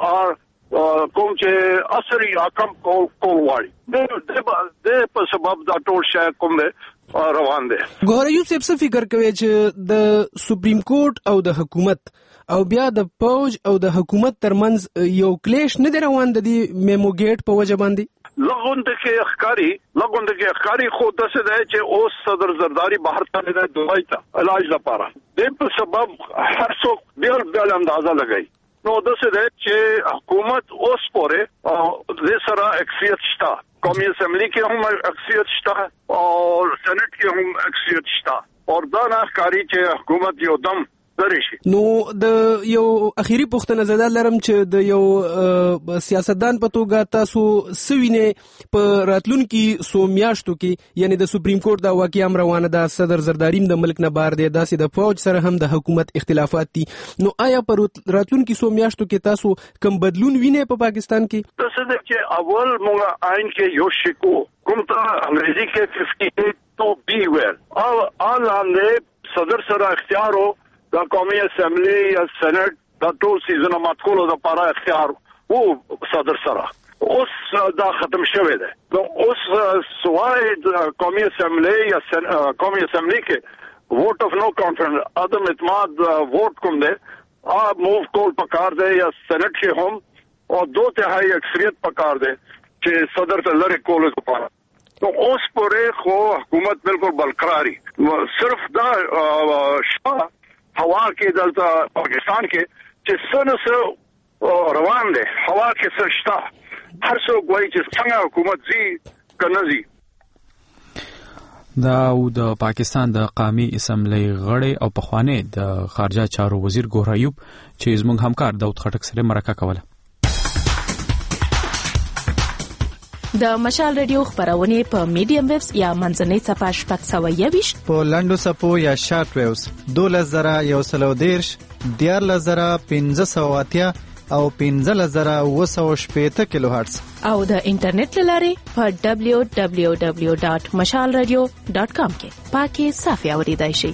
کوم چې اثري حکم کول کول واړي د په سبب دا ټول شای کوم ده روان دي. ګوهر ایوب صاحب څه فکر کوي چې د سپریم کورټ او د حکومت او بیا د فوج او د حکومت ترمنځ یو کلیش نه دی روان د دې میموګیټ په وجه باندې؟ لغونده کې اخکاری لغونده کې اخکاری خو داسې دی چې اوس صدر زرداری بهر ته نه دی دوی ته علاج لپاره د په سبب هر څوک ډېر ډېر اندازه لګي. نو داسې دی چې حکومت اوس پورې د سره اکثریت شته، قومي اسمبلی کې هم اکثریت شته او سېنات کې هم اکثریت شته او دا نه ښکاري چې حکومت یو دم نو د یو اخیری پوښتنه زده لرم چې د یو سیاستدان په توګه تاسو سوینه په راتلونکي سو میاشتو کې یعنی د سپریم کورټ دا واقعیا روانه ده، صدر زرداری د ملک نه بار دی، داسې د فوج سره هم د حکومت اختلافات دي. نو آیا پر راتلونکي سو میاشتو کې تاسو کوم بدلون وینئ په پاکستان کې؟ تاسو چې اول موږ آئین کې یو شکو کوم ته انګریزي کې ففټي ایټ تو بی ویل او آن لاندې صدر سره اختیار او دا قومي اسمبلی یا سېنات دا ټول سیزونه ماتکولو د لپاره اختیار وو صدر سره اوس دا ختم شوی دی. نو اوس سوای د قومي اسمبلی یا قومي اسمبلی کې ووټ اف نو کانفیډنس عدم اعتماد ووټ کوم دی ا موو کول پکار دی یا سېنات کې هم او دو تہائی اکثریت پکار دی چې صدر ته لری کولو لپاره. نو اوس پورې خو حکومت بالکل برقراری صرف دا شاه هوا کې دلته پاکستان کې چې څنګه څه روان دي هوا کې څه شته هر څوک وایي چې څنګه حکومت زی کنه زی. دا د پاکستان د قومي اسمبلی غړی او پخوانی د خارجه چارو وزیر ګوهر ایوب چې زموږ همکار داود خټک سره مرکه کوله. د مشال ریډیو خبرونه په میډیم ویوز یا منځنۍ صفحه شپږ سوه یوویشت په لنډو صفحو یا شارټ ویوز دولس زره یو سل او دېرش دیارلس زره پنځه سوه اتیا او پنځلس زره اووه سوه شپېته کیلو هرتز او د انټرنیټ له لارې په دبلیو دبلیو دبلیو ډاټ مشال ریډیو ډاټ کام کې پاکي صافي اوریدای شئ.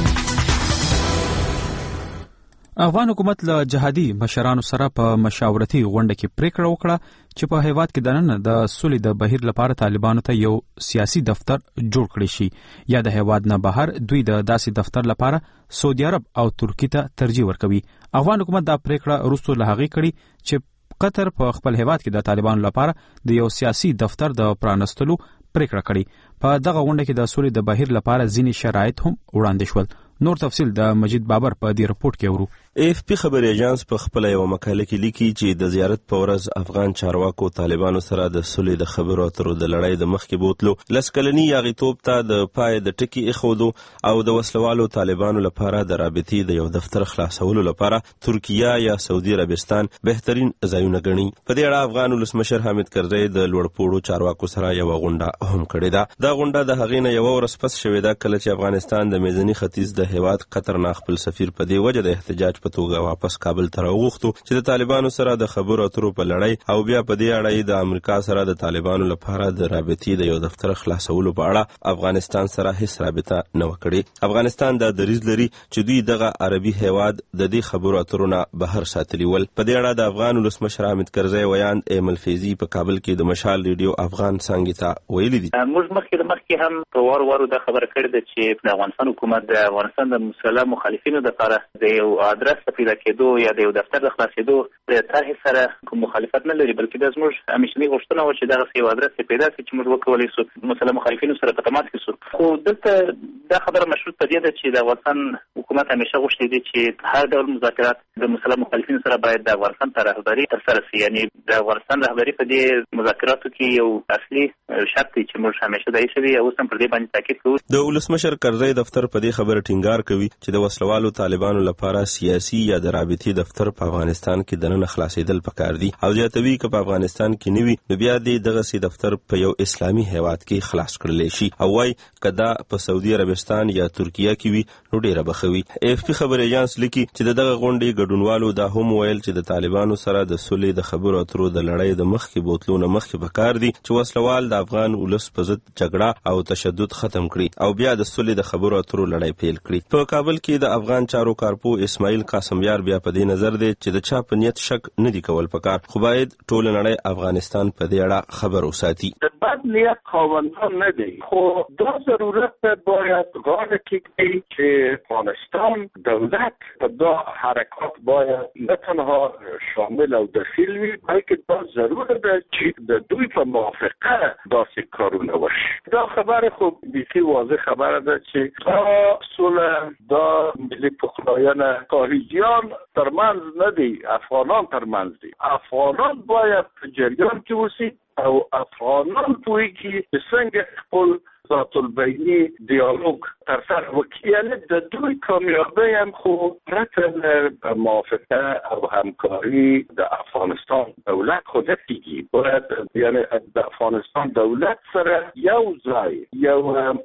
افغان حکومت له جهادي مشرانو سره په مشاورتي غونډه کې پریکړه وکړه چې په هیواد کې دننه د سولې د بهیر لپاره طالبانو ته یو سیاسي دفتر جوړ کړی شي یا د هیواد نه بهر دوی د داسې دفتر لپاره سعودي عرب او ترکی ته ترجیح ورکوي. افغان حکومت دا پریکړه وروسته له هغې کړې چې قطر په خپل هیواد کې د طالبانو لپاره د یو سیاسي دفتر د پرانستلو پریکړه کړې. په دغه غونډه کې د سولې د بهیر لپاره ځینې شرایط هم وړاندې شول. نور تفصیل د مجید بابر په دې رپورت کې اورو. اف پی خبري اژانس په خپل یو مقاله کې لیکي چې د زیارت په ورځ افغان چارواکو طالبانو سره د سولې د خبرو اترو د لړۍ د مخکې بوتلو لسکلنی یاغیتوب ته د پای د ټکی اخودو او د وسلوالو طالبانو لپاره د رابطې د یو دفتر خلاصولو لپاره ترکیه یا سعودي عربستان بهترین ځایونه ګڼي. په دې اړه افغان ولسمشر حامد کرزی د لوړپوړو چارواکو سره یو غونډه هم کړې ده. دا غونډه د هغې نه یو ورځ پس شوې ده کله چې افغانستان د میزني ختیځ د هیواد قطر نه خپل سفیر په دې وجه د احتجاج په توګه واپس کابل ته راوغوښتو چې د طالبانو سره د خبرو اترو په لړۍ او بیا په دې اړه د امریکا سره د طالبانو لپاره د رابطې د یو دفتر خلاصولو په اړه افغانستان سره هیڅ رابطه نه وکړي. افغانستان د دریځ لري چې دوی دغه عربي هیواد د دې خبرو اترو نه بهر ساتلی ول. په دې اړه د افغان ولسمشر حامد کرزی ویاند ایمل فیضي په کابل کې د مشال ریډیو افغان څنګه ته ویلي دي. موږ مخکې مخکې هم په وار وارو د خبره کړې ده چې د افغانستان حکومت د افغانستان د مسلح مخالفینو لپاره د یو ادرس پیدا کېدو یا د یو دفتر د خلاصېدو د طرح سره کوم مخالفت نه لري، بلکې د زموږ همیشنی غوښتنه و چې دغه یو ادرس پیدا کړي چې موږ وکولای شو مسلح مخالفینو سره په تماس کې شو. خو دلته دا خبره مشروط په دې ده چې د افغانستان حکومت همیشه غوښتي دي چې هر ډول مذاکرات د مسلح مخالفینو سره باید د افغانستان تر رهبري ترسره شي. یعنی د افغانستان رهبري په دې مذاکراتو کې یو اصلي شرط دی چې موږ همیشه دای شوی او اوس هم پر دې باندې تاکید کوو. د ولسمشر کرزی دفتر په دې خبره ټینګار کوي چې د وسلوالو طالبانو لپاره سیاسي یا د رابطې دفتر په افغانستان کې دننه خلاصېدل پکار دي او زیاتوي چې په افغانستان کې نوي نو بیا دغه سي دفتر په یو اسلامي هیواد کې خلاص کړل شي او وايي کدا په سعودي عربستان یا ترکیه کې وي نو ډیره بخوي. اف پی خبري ایجنس لیکي چې دغه غونډې ګډونوالو دا هم ویل چې د طالبانو سره د سولې د خبرو اترو د لړۍ د مخکې بوتلو نه مخکې پکار دي چې وسلوال د افغان ولس په ضد جګړه او تشدد ختم کړي او بیا د سولې د خبرو اترو لړۍ پیل کړي. په کابل کې د افغان چارو کارپو اسماعیل قاسمیار بیا په دې نظر دی چې د چا په نیت شک نه دی کول پکار، خو باید ټول نړۍ افغانستان په دې اړه خبر وساتي. د بد نیت خاوندان نه دی، خو دا ضرورت باید غاړه کېږدي چې افغانستان دولت په دا حرکات باید نه تنها شامل او دخیل وي، بلکې دا ضرور ده چې د دوی په موافقه داسې کارونه وشي. دا خبره خو بیخي واضح خبره ده چې دا سوله دا ملي پخلاینه خارجیان ترمنځ نه دی، افغانان ترمنځ دی. افغانان باید په جریان کې اوسي او افغانان پوهیږي چې څنګه خپل ذات البینی دیالوگ ترسر وکړي. یعنی د دوی کامیابی هم خو پرته له موافقه او همکاری د افغانستان دولت خو نه کېږي. باید یعنی د افغانستان دولت سره یو ځای یو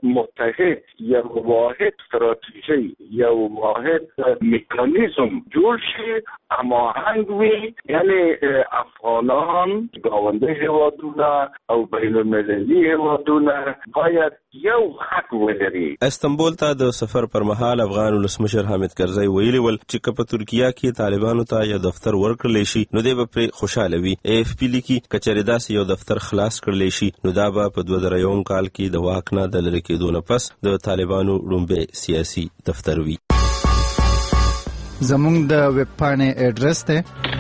متحد یو واحد استراتیژي یو واحد میکانیزم جوړ شي، هماهنګ وي. یعنی افغانان ګاونډي هیوادونه او بین المللي هیوادونه باید یو حق ولري. استنبول ته د سفر پر مهال افغان ولسمشر حامد کرزی ویلي ول چې په ترکیه کې طالبانو ته یو دفتر ورکړل شي نو دوی به پر خوشاله وي. اف پی لیکي کچېرې داسې یو دفتر خلاص کړل شي نو دا به په دوه زره یو کال کې د واک نه د لری کېدو نه پس د طالبانو لومبه سیاسي دفتر وي. زموږ د ویب پاڼې اډرس ته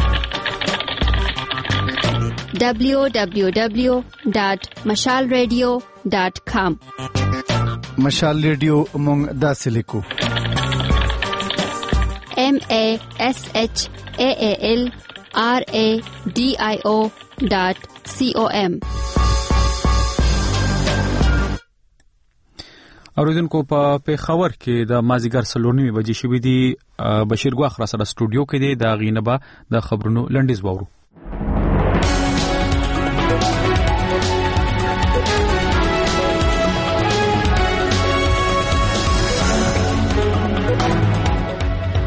دبلیو دبلیو دبلیو ډاټ مشال ریډیو ډاټ کام. مشال ریډیو مونږ داسې لیکو ام ا اس اچ ا ا ال ار ا ډي آی او ډاټ سی او ام. اوریدونکو په پیښور کې د مازیګر څلور نیمې بجې شوې دي. بشیر ګواخ را سره سټوډیو کې دی. د غینبه د خبرونو لنډیز وورو.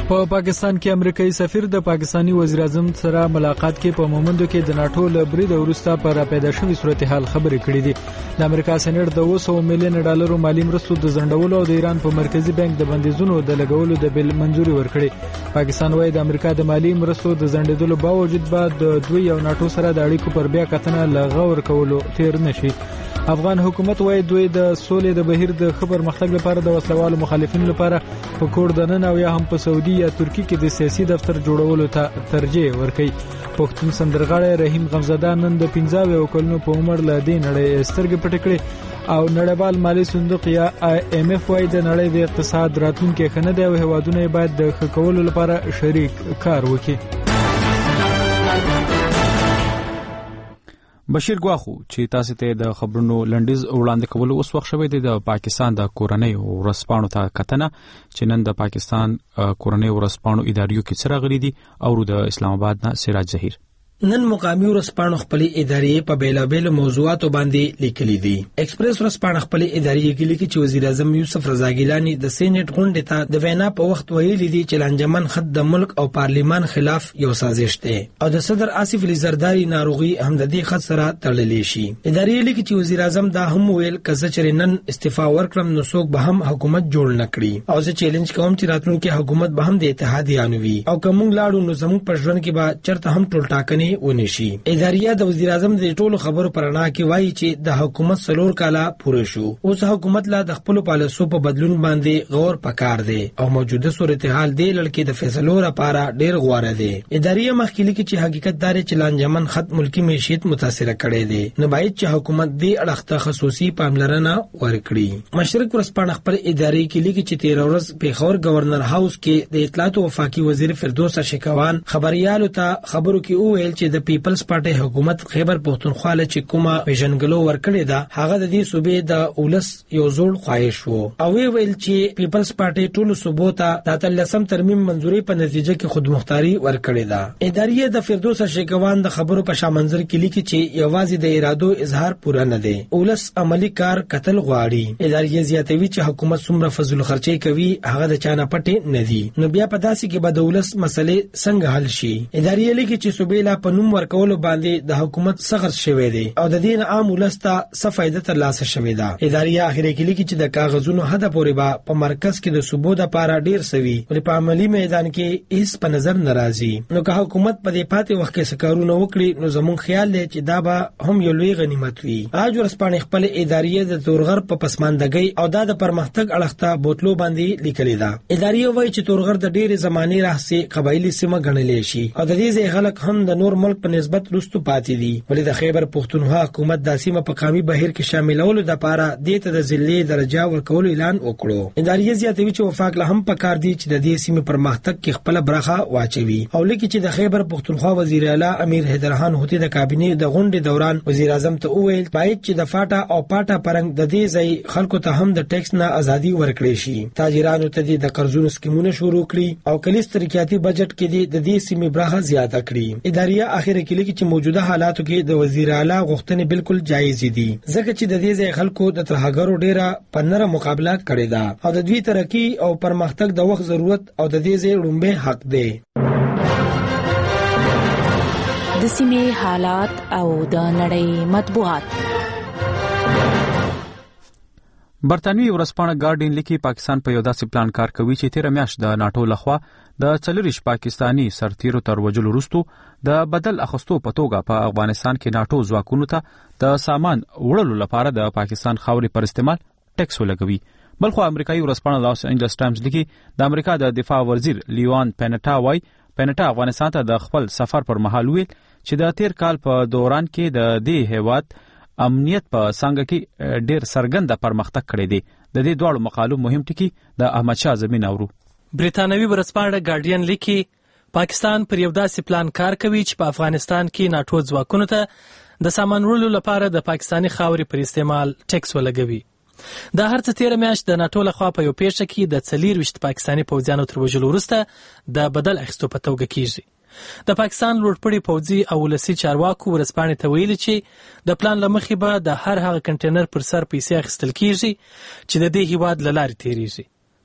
په پاکستان کې امریکایي سفیر د پاکستانی وزیر اعظم سره ملاقات کې په مومندو کې د ناتو له برید وروسته پر پیدا شوې صورتحال خبرې کړې دي. د امریکا سېنات د اوه سوه میلیون ډالرو مالی مرستو د ځنډولو او د ایران په مرکزی بانک د بندیزونو د لګولو د بل منځوري ورکړي. پاکستان وايي د امریکا د مالی مرستو د ځنډېدلو باوجود به د دوی او ناتو سره د اړیکو پر بیا کتنه لغور کولو تیر نشي. افغان حکومت وايي دوی د سولې د بهیر د خبر مختګ لپاره د وسلوالو مخالفینو لپاره په کوډ دننه او یا هم په سعودي یا ترکی کې د سیاسي دفتر جوړولو ته ترجیح ورکړي. پښتون سندرغاړی رحیم غمزاده نن د پنځه اویا کلونو په عمر له دې نړۍ سترګې پټې کړې او نړیوال مالی صندوق یا آی ایم ایف وايي د نړۍ د اقتصاد راتلونکي ښه نه دی او هیوادونه باید د ښه کولو لپاره شریک کار وکړي. بشیر ګواخو چې تاسو ته د خبرونو لنډیز وړاندې کولو اوس وخت شوی دی د پاکستان د کورنۍ ورسپانو ته کتنه چې نن د پاکستان کورنۍ ورسپانو اداریو کې څه راغلي دي او د اسلام آباد نه سراج ظهیر. نن مقامی ورسپانو خپل ادارې په بیلابیل موضوعاتو باندې لیکلي دي. ایکسپریس ورسپانو خپل ادارې کې لیکي چې وزیر اعظم یوسف رضا ګیلانی د سېنات غونډې ته د وینا په وخت ویلي دي چې لانجمن خط د ملک او پارلیمان خلاف یو سازش دی او د صدر آصف علي زرداری ناروغي هم د دې خط سره تړلې شي. ادارې لیکي چې وزیر اعظم دا هم ویل کزه چې نن استعفا ورکړم نو څوک به هم حکومت جوړ نکړي او زه چیلنج کوم چې راتلونکي حکومت به هم د اتحادیانو وي او کوم لاړو نو زموږ په ژوند کې به چرته هم ټول ټاکنې ونشي. اداریه د وزیر اعظم د ټولو خبرو پرانا کې وایي چې د حکومت سلور کاله پوره شو. اوس حکومت لا د خپل پالیسو په بدلون باندې غور پکار دی او موجوده صورتحال دی لړکې د فیصلو لپاره ډیر غوړه دی. اداریه مخکې کې چې حقیقت دار چې لانجمن خط ملکی معیشت متاثر کړي دي نو باید چې حکومت دې اړخته خصوصي پاملرنه ورکړي. مشرق ورسپانه خپل ادارې کې لیکي چې تیر ورځ پیښور گورنر هاوس کې د اطلاعات او وفاقي وزیر فردوس شکوان خبريالو ته خبرو کې وویل چې د پیپلز پارټي حکومت خیبر پښتونخوا له چې کومه پیژنګلو ورکړې ده هغه د دې صوبې د اولس یو زوړ خواهش وو او وی ویل چې پیپلز پارټي ټول صوبو ته د اتلسم ترمیم منځوري په نتیجه کې خودمختاري ورکړې ده. اداریه د فردوس شیکوان د خبرو په شامنځر کې لیکي چې یوازې د ارادو اظهار پوره نه دی اولس عملی کار قتل غواړي. اداریه زیاتوي چې حکومت څومره فضل خرچي کوي هغه د چانه پټي نه دي نو بیا په داسې کې به د اولس مسلې څنګه حل شي. اداریه لیکي چې صوبې لا په نوم ورکولو باندې د حکومت سخت شوی دی او د دین عام ولسته څه فائدہ ترلاسه شوی ده. اداریه اخیری کې لیکي چې د کاغذونو هدا پورې با په مرکز کې د صوبو د پاره ډیر سوي او په عملی میدان کې هیڅ په نظر ناراضي. نو که حکومت په دې پاتې وخت کې سکارونه وکړي نو زمون خیال دی چې دا به هم یو لوی غنیمت وي. اج ورسپانه خپل اداریه د تورغر په پسماندګۍ او د پرمختګ اړخته بوتلو باندې لیکلي ده. اداریه وایي چې تورغر د ډیر زماني راهسي قبایلی سیمه ګڼل شي او د دې ځای خلک هم د نور ملک په نسبت رستو پاتې دي ولې د خیبر پښتونخوا حکومت د سیمه په قومي بهیر کې شاملولو د لپاره د ته د ذلې درجه ورکول اعلان وکړو. اداریه زیاتوي چې وفاق له هم پکار دي چې د دې سیمه پر مختګ کې خپل برخه واچوي او لیکي چې د خیبر پښتونخوا وزیر اعلی امیر حیدرخان هوتی د کابینې د غونډې دوران وزیر اعظم ته وویل باید چې د فاټا او پاټا پرنګ د دې ځای خلکو ته هم د ټیکس نه ازادي ورکړي شي. تاجرانو ته د قرضونو سکیمونه شروع کړي او کلیس ترقیاتي بجټ کې د دې سیمه برخه زیاته کړي. اداریه اخر کې لیکي چې موجوده حالاتو کې د وزیر اعلی غوښتنې بالکل جایز دي ځکه چې د دې ځای خلکو د ترهګرو ډیره پنره مقابله کړې ده او د دوی ترقی او پرمختګ د وخت ضرورت او د دې ځای لومبه حق دی. د سیمې حالات او د نړۍ مطبوعات. برتانوي ورسپانه ګارډین لیکي پاکستان په یو داسې پلان کار کوي چې تیر میاشت د ناتو لخوا د څلوریش پاکستانی سرتیرو تر وجلو وروسته د بدل اخستو په توګه په افغانستان کې ناتو ځواکونو ته د سامان وړلو لپاره د پاکستان خاورې پر استعمال ټیکس ولګوي. بلخو امریکایي ورسپانه لاس انجلس ټایمز لیکي د امریکا د دفاع وزیر لیوان پینټا وای پینټا افغانستان ته د خپل سفر پر مهال ویل چې د تیر کال په دوران کې د دې هیواد امنیت په څنګه کې ډیر سرګند پرمختګ کړی دی. د دې دوه مقالو مهم ټکی د احمد شاه زمین اورو. برتانوي ورسپانه ګارډین لیکي پاکستان پر یو داسې پلان کار کوي چې په افغانستان کې ناتو ځواکونو ته د سامان وړلو لپاره د پاکستانی خاورې پر استعمال ټیکس ولګوي. دا هر څه تیر میاشت د ناتو لخوا په یو پیښه کې د څلور وشت پاکستانی پوځیانو تر وژلو وروسته د بدل اخیستو په توګه کیږي. د پاکستان لوړپوړي پوځي او ولسي چارواکو ورسپانې ته ویلي چې د پلان له مخې به د هر هغه کنټینر پر سر پیسې اخیستل کیږي چې د دې هیواد له لارې تیریږي.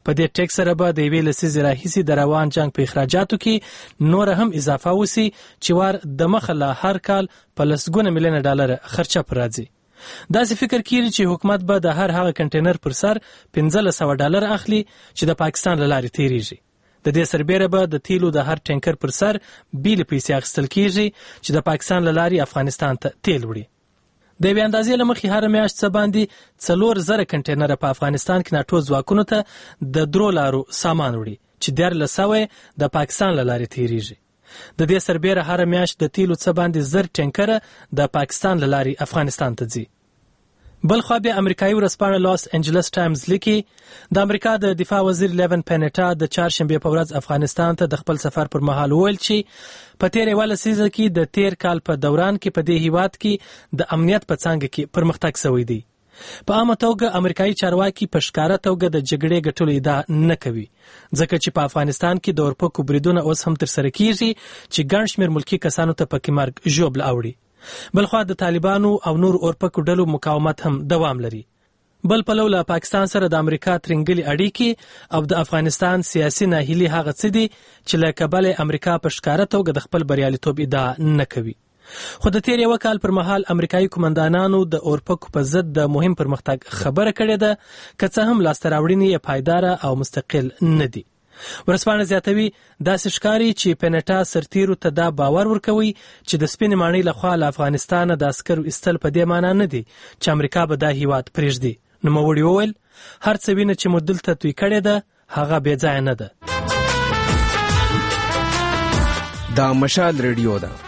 په دې ټیکس سره به د یوې لسیزې راهیسې د روان جنگ په اخراجاتو کې نور هم اضافه وسی چې ور د مخه له هر کال په لسګونه میلیونه ډالر خرچه پر راځي. داسې فکر کیږي چې حکومت به د هر هغه کنټینر پر سر پنځه سوه ډالر اخلي چې د پاکستان له لارې تیریږي. د دې سربېره به د تیلو د هر ټینکر پر سر بیلې پیسې اخیستل کیږي چې د پاکستان له لارې افغانستان ته تیل وړي. د یوې اندازې له مخې هره میاشت څه باندې څلور زره کنټینره په افغانستان کې ناټو ځواکونو ته د درو لارو سامان وړي چې دیارلس سوه د پاکستان له لارې تیریږي. د دې سربېره هره میاشت د تیلو څه باندې زر ټینکره د پاکستان له لارې افغانستان ته ځي. بل خوا بیا امریکایي ورځپاڼه لاس انجلس ټایمز لیکي د امریکا د دفاع وزیر لیون پینیټا د چهارشنبې په ورځ افغانستان ته د خپل سفر پر مهال وویل چې په تیر یوه لسیزه کې د تیر کال په دوران کې په دې هیواد کې د امنیت په څانګه کې پرمختګ شوی دی. په عامه توګه امریکایي چارواکي په ښکاره توګه د جګړې ګټلو ادعا نه کوي ځکه چې په افغانستان کې د اورپکو بریدونه اوس هم ترسره کیږي چې ګڼ شمېر ملکي کسانو ته پکې مرګ ژوبل اوړي. بلخوا د طالبانو او نور اورپکو ډلو مقاومت هم دوام لري. بل پلو له پاکستان سره د امریکا ترنګلي اړیکې او د افغانستان سیاسي ناهیلي هغه څه دي چې له کبله امریکا په ښکاره توګه د خپل بریالیتوب ادعا نه کوي. خو د تیر یو کال پر مهال امریکایي قومندانانو د اورپکو په ضد د مهم پرمختګ خبره کړې ده که څه هم لاسته راوړنې یې پایداره او مستقل نه دي. ورځپاڼه زیاتوي داسې ښکاري چې پینیټا سرتیرو ته دا باور ورکوي چې د سپینې ماڼۍ لخوا له افغانستانه د عسکرو ایستل په دې معنا نه دي چې امریکا به دا هیواد پرېږدي. نوموړي وویل هر څه وینه چې مو دلته توی کړې ده هغه بې ځایه نه ده. دا مشال ریډیو ده.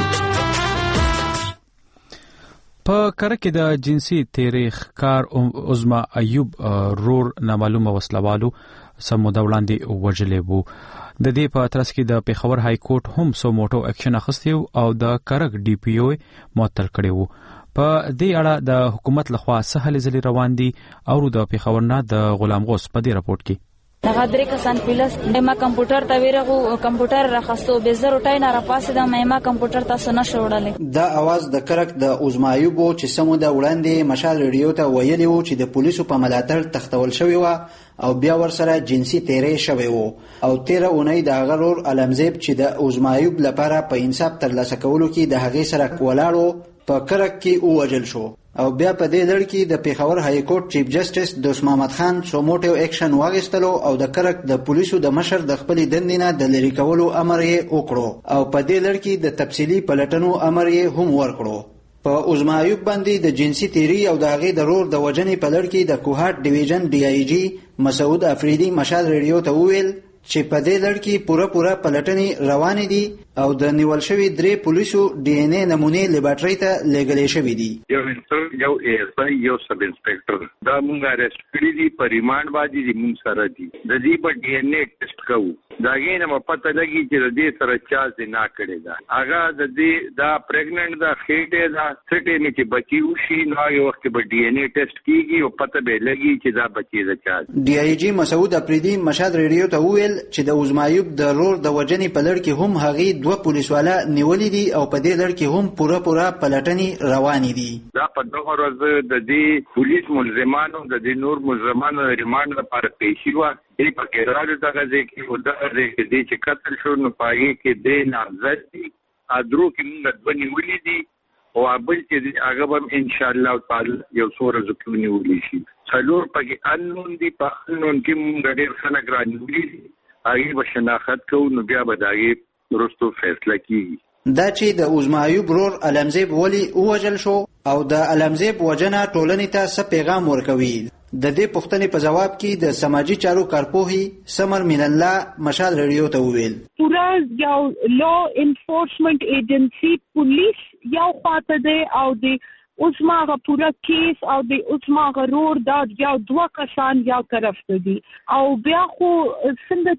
په کره کې د جنسي تاریخ کار عظما ایوب رور نامعلومه وسلوالو سموده وړاندې وژلی وو. د دې په ترڅ کې د پیښور های کورټ هم سو موټو اکشن اخیستی او د کرک ډي پی او معطل کړی وو. په دې اړه د حکومت لخوا څه هلې ځلې روان دي او د پیښور نه د غلام غوث په دې راپورټ کې دغه درې کسان پلس ما کمپیوټر ته ویرغو کمپیوټر راخستو به زر ټای نه راپاسه د ما کمپیوټر تاسو نه شوړلې. دا आवाज د کرک د عظمایوب چې سموده وړاندې مشال ریډیو ته ویلی وو چې د پولیسو په ملاتړ تختول شوی و او بیا ورسره جنسي تیرې شوی وو او تیره اونۍ د هغه رور علمزیب چې د عظمایوب لپاره په انصاف ترلاسه کولو کې د هغې سره ولاړو په کرک کې ووژل شو او بیا په دې لړ کې د پیښور های کورټ چیف جسټس دوست محمد خان سوموټیو اکشن واغستلو او د کرک د پولیسو د مشر د خپلې دندې نه د لرې کولو امر یې وکړو او په دې لړ کې د تفصیلي پلټنو امر یې هم ورکړو. په عظمایوب باندې د جنسي تیری او د هغې د رور د وژنې په لړ کې د کوهاټ ډیویژن ډي آی جي مسعود افریدي مشال ریډیو ته وویل چې په دې لړ کې پوره پوره پلټنې روانې دي او د نیول شوی درې پولیسو ډي ان اے نمونې لیبارټري ته لېږلې شوې دي. یو انسپکټر یو ای اس آی یو سب انسپکټر دا مونږه ارست کړي دي په ریمانډ باندې دي مونږ سره دي د دې په ډي ان اے ټیسټ کوو دا غي نه پته لګي چې د دې سره چا زنا کړي دا هغه د دې دا پریګننټ دا خېټه دا سټې نه چې بچي وشي نو یو وخت به ډي ان اے ټیسټ کیږي او پته به لګي چې دا بچي دا چا. ډي آی جي مسعود افریدي مشهد ریډیو ته وویل چې د عظمایوب د رور د وژنې په لړ کې هم هغې دوه پولیسواله نیولې دي او په دې لړ کې هم پوره پوره پلټنې روانې دي. دا په دغه ورځ د دې پولیس ملزمانو د دې نور ملزمانو ریمانډ لپاره پیښې وه یې په کې راځي دغه ځای کې او دغه ځای کې دې چې قتل شو نو په هغې کې دې نامزد دي ادرو کې موږ دوه نیولې دي او بل چې هغه به انشاءالله تعالی یو څو ورځو کې ونیولی شي. څلور پکې انون دي په انون کې موږ ډېر خلک رانیولي دي هغې به شناخت کوو نو بیا به د هغې وروستو فیصله کیږي. دا چې د عظمایوب رور علمزیب ولی ووژل شو او د علمزیب وژنه ټولنې ته څه پیغام ورکوي د دې پوښتنې په جواب کې د سماجي چارو کارپوهي سمر مین الله مشال ریډیو ته وویل پورا یو لا انفورسمنٹ ایجنسی پولیس یو خواته دی او د عظما غا پورا کیس او د عظما غا رور دا یو دوه کسان یو طرف ته دي او بیا خو څنګه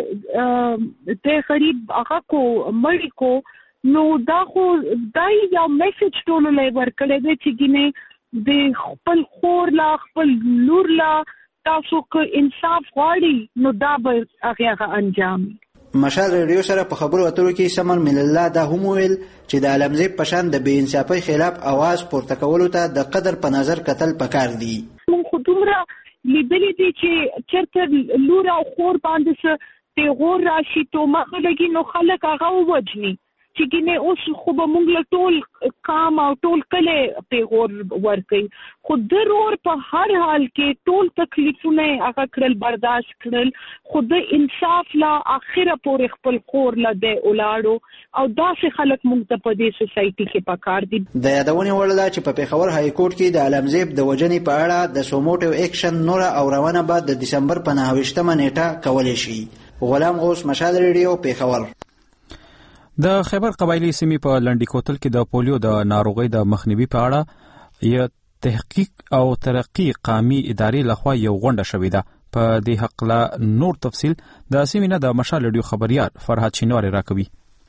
چې د غریب هغه کو مړی کو نو دا خو دای یو میسج ټول لای ورکړی دی چې ګینه د خپل خور لا خپل لور لا تاسو که انصاف غواړي نو دا به هغه انجام. مشال ریډیو سره په خبرو اترو کې سمر مل الله دا هم ویل چې د علمزیب په شان د بې انصافۍ خلاف आवाज پورته کولو ته د قدر په نظر کتل پکار دي. موږ خو دومره لیدلې دي چې چرته لور او خور باندې څه پیغور راشي تومه لګي نو خلک هغه ووجني چې ګینه اوس خو به موږ له ټول کام او ټول کله پیغور ورکوي خو ضرور په هر حال کې ټول تکلیفونه هغه کړل برداشت کړل خو د انصاف لا اخره پورې خپل خور له د اولادو او داسې خلک موږ ته په دې سوسایټي کې پکار دي. د یادونې وړ ده چې په پیښور های کورټ کې د عالمزیب د وژنې په اړه د سوموټو اکشن نور او روانه بعد د دسمبر په نهه ویشتمه نیټه کولی شي. غلام غوث، مشال ریډیو، پیښور. د خیبر قبایلی سیمې په لنډی کوتل کې د پولیو د ناروغۍ د مخنیوي په اړه یو تحقیق او ترقی قومي ادارې لخوا یو غونډه شوې ده. په دې حق لا نور تفصیل د سیمې نه د مشال ریډیو خبريار فرهاد شینواری راکوي.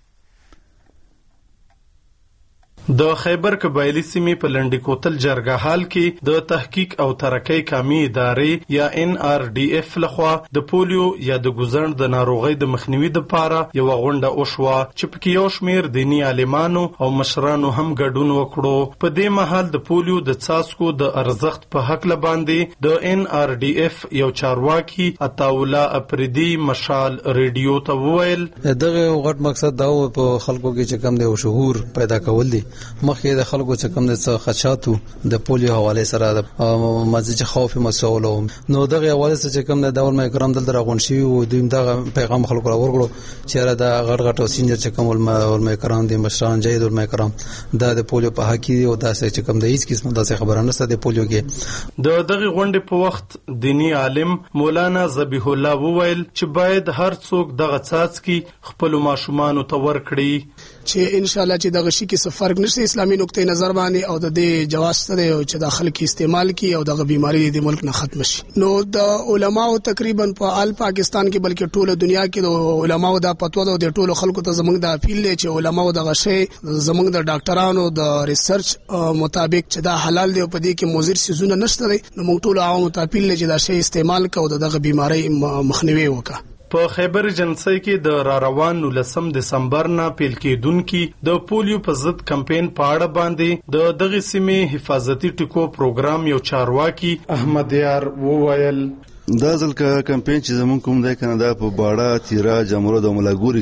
د خیبر قبایلی سیمې په لنډی کوتل جرګهال کې د تحقیق او ترقی قومي ادارې یا ان آر ډي اف لخوا د پولیو یا د ګوزڼ د ناروغۍ د مخنیوي لپاره یو غونډه وشوه چې پکې یو شمېر دینی عالمانو او مشرانو هم ګډون وکړو. په دې مهال د پولیو د څاڅکو د ارزښت په حق باندې د ان آر ډي اف یو چارواکي عطاولا افریدي مشال ریډیو ته وویل دغه غټ مقصد دا و په خلکو کې چې کم دی او شعور پیدا کول دي. مخکې د خلکو چې کوم د څه خدشاتو د پولیو حواله سره د مزج خوف مسولو نو دغه حواله سره چې کوم د دول مې کرام دل درغون شي او دویم دغه پیغام خلکو راورغلو چې را د غټ غټ سینجر چې کوم ول کرام دي مشران جید ول کرام د پولیو په حق او داسې چې کوم د هیڅ قسمه داسې خبره نه ستاسو د پولیو کې. د دغه غونډې په وخت دینی عالم مولانا ذبیح الله وویل چې باید هر څوک دغه څاڅکي خپل ماشومان ته ورکړي چې ان شاء الله چې دغه شي کې فرق نشته اسلامي نقطې نظر باندې او د دې جواز سره چې داخل کې استعمال کی او دغه بیماری د ملک نه ختم شي. نو د علماو تقریبا په آل پاکستان کې بلکې ټوله دنیا کې د علماو د فتوا د ټولو خلکو ته زمونږ د اپیل دی چې علماو دغه شی زمونږ د ډاکټرانو د ریسرچ مطابق چې دا حلال دی او په دې کې مضر سيزونه نشته نو موږ ټول عوام ته اپیل دی چې دا شی استعمال کوو دغه بیماری مخنیوي وکړو. په خیبر جنسي کې د را روان نولسم دسمبر نه پیل کېدونکي د پولیو په ضد کمپاین په اړه باندې د دغه سیمې حفاظتي ټکو پروګرام یو چارواکي احمد یار وویل دا ځل کمپاین چې زمون کوم دی کنه دا په باړه تیرا جمهور د ملاګوري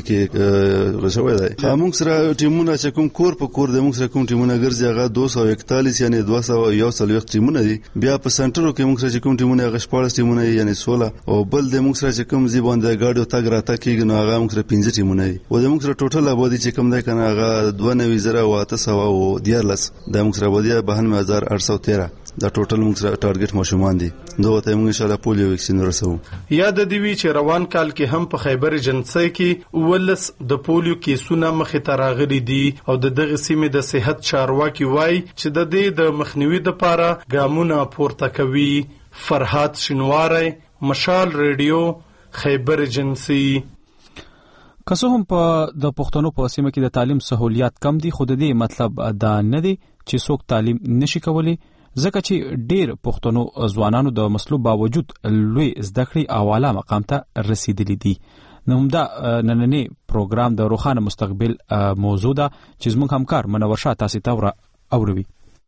کې رسوي دی. موږ سره ټیمونه چې کوم کور په کور د موږ سره کوم ټیمونه ګرځي هغه دوه سوه اکتالیس یعنی دوه سوه یو سل یو ټیمونه دي. بیا په سنټرو کې موږ سره چې کوم ټیمونه هغه شپږ ټیمونه یعنی سوله او بل د موږ سره چې کوم زی باندې گاډي تاګ راته کېږي نو هغه موږ سره پنځه ټیمونه دي او د موږ سره ټوټل آبادی چې کوم دی کنه هغه دوه نوي زره او اته سوه او دیارلس د موږ سره آبادی بهنمه هزار اټ سوه تیرا دا ټوټل موږ سره ټارګټ ماشومان دي. دوه ته موږ ان شاء الله پولیو ویکسین ورسو. یاد دی وی چې روان کال کې هم په خیبر جنسي کې ولس د پولیو کیسونه مخې ته راغلي دي او د دغه سیمې د صحت چارواکي وای چې د دې د مخنیوي لپاره ګامونه پورته کوي. فرهاد شینواری، مشال ریډیو، خیبر جنسي. که څه هم په د پښتنو په سیمه کې د تعلیم سہولیات کم دي خو د دې مطلب دا نه دی چې څوک تعلیم نشي کولی ځکه چې ډیر پښتنو ځوانانو د مسلوب باوجود لوی زده کړې او اعلی مقام ته رسیدلي دي. نو همدا نننی پروګرام د روښانه مستقبل موضوع ده چې زموږ همکار منور شاه تاسو ته اوروي.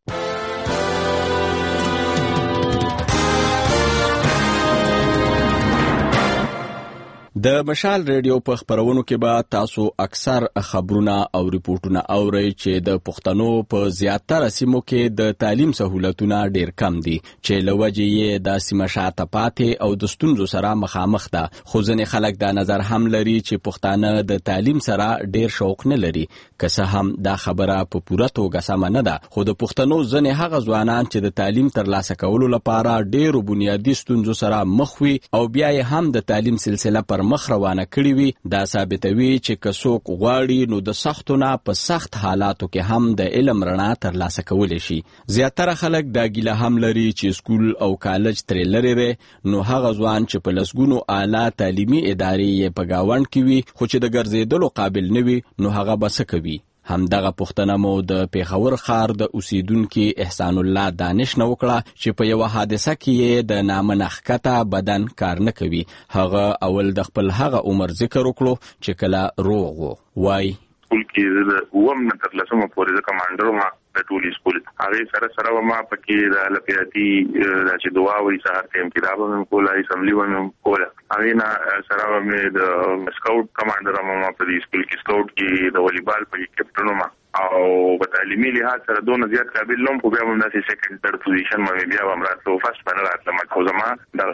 د مشال ریډیو په خبرونو کې به تاسو اکثر خبرونه او ریپورتونه اورئ چې د پښتنو په زیاتره سیمو کې د تعلیم سہولتونه ډیر کم دي چې لوجه یې د سیمه شاته پاتې او د ستونزو سره مخامخ ده. خو ځینې خلک دا نظر هم لري چې پښتانه د تعلیم سره ډیر شوق نه لري. که څه هم دا خبره په پوره توګه سمه نه ده خو د پښتنو ځینې هغه ځوانان چې د تعلیم ترلاسه کولو لپاره ډیرو بنیادی ستونزو سره مخ وي او بیا یې هم د تعلیم سلسله پر مخ روانه کړی وي دا ثابتوي چې که څوک غواړي نو د سختونه په سخت حالاتو کې هم د علم رڼا ترلاسه کولی شي. زیاتره خلک دا ګیله هم لري چې سکول او کالج ترې لرې دی نو هغه ځوان چې په لسګونو اعلی تعلیمي ادارې یې په ګاونډ کې وي خو چې د ګرځېدلو قابل نه وي نو هغه به څه کوي. همدغه پوښتنه مو د پیښور ښار د اوسیدونکي احسان الله دانش نه وکړه چې په یوه حادثه کې د نامه نښکته بدن کار نه کوي. هغه اول د خپل هغه عمر ذکر وکړو چې کله روغ و. وای سکول کې د اووم نه تر لسمه پورې د کمانډر ما د ټولي سکول هغه سره سره ما پکې د لپیاتي د چې دعا وي سهار ټیم کې دا به مې کوله اسمبلی به مې کوله هغه نه سره مې د سکاوټ کمانډر ما په دې سکول کې سکاوټ کې د والیبال په کپټن ما او په تعلیمي لحاظ سره دونه زیات قابل نوم خو بیا هم داسې سیکنډ تھرډ پوزیشن مې بیا هم راتلو فرست باندې راتلم خو زما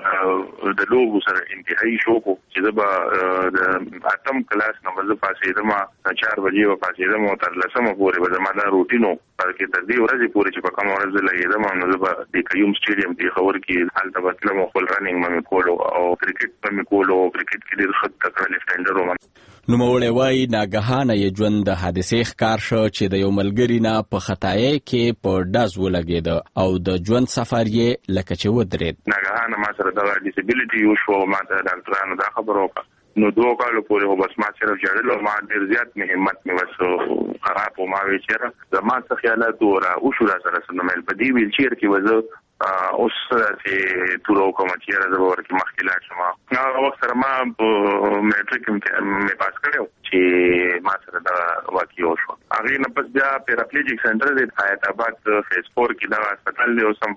د لوبو سره انتهایی شوق چې زه به د اتم کلاس نه بل پاسېدم چار بجې به پاسېدم او تر لسمه پورې به زما دا روټینو بلکې تر دې ورځې پورې چې په کوم ورځ لګېدم نو زه به د قیوم سټیډیم کې خبر کې هلته به تلم او خپل رننګ مې کولو او کرکټ مې کولو کرکټ کې ډېر ښه تکړه لیفټینډر وم. نوموړی وایي ناګهانه یې ژوند د حادثې ښکار شو چې د یو ملګري نه په خطایۍ کې په ډز ولګېده او د ژوند سفر یې لکه چې ودرېد. ناګهانه ما سره دغه ډیسیبیلیټي وشو ما ته ډاکټرانو دا خبره وکړه نو دوه کالو پورې خو بس ما صرف ژړل او ما ډېر زیات مې همت مې بس خراب و ما وی چېرې زما څه خیالات را وشو را سره سنمل په دې ویل چیر کې وزه اوس چې تورو کوم چې راځو ورکه مخکې لاړ شم هغه وخت سره ما میټریک مې پاس کړو چې ما سره دا واقعي وشو هغه نه پس بیا پیراپلیجیک سنټر د حیات آباد فیز فور کې دا هسپتال دی او سم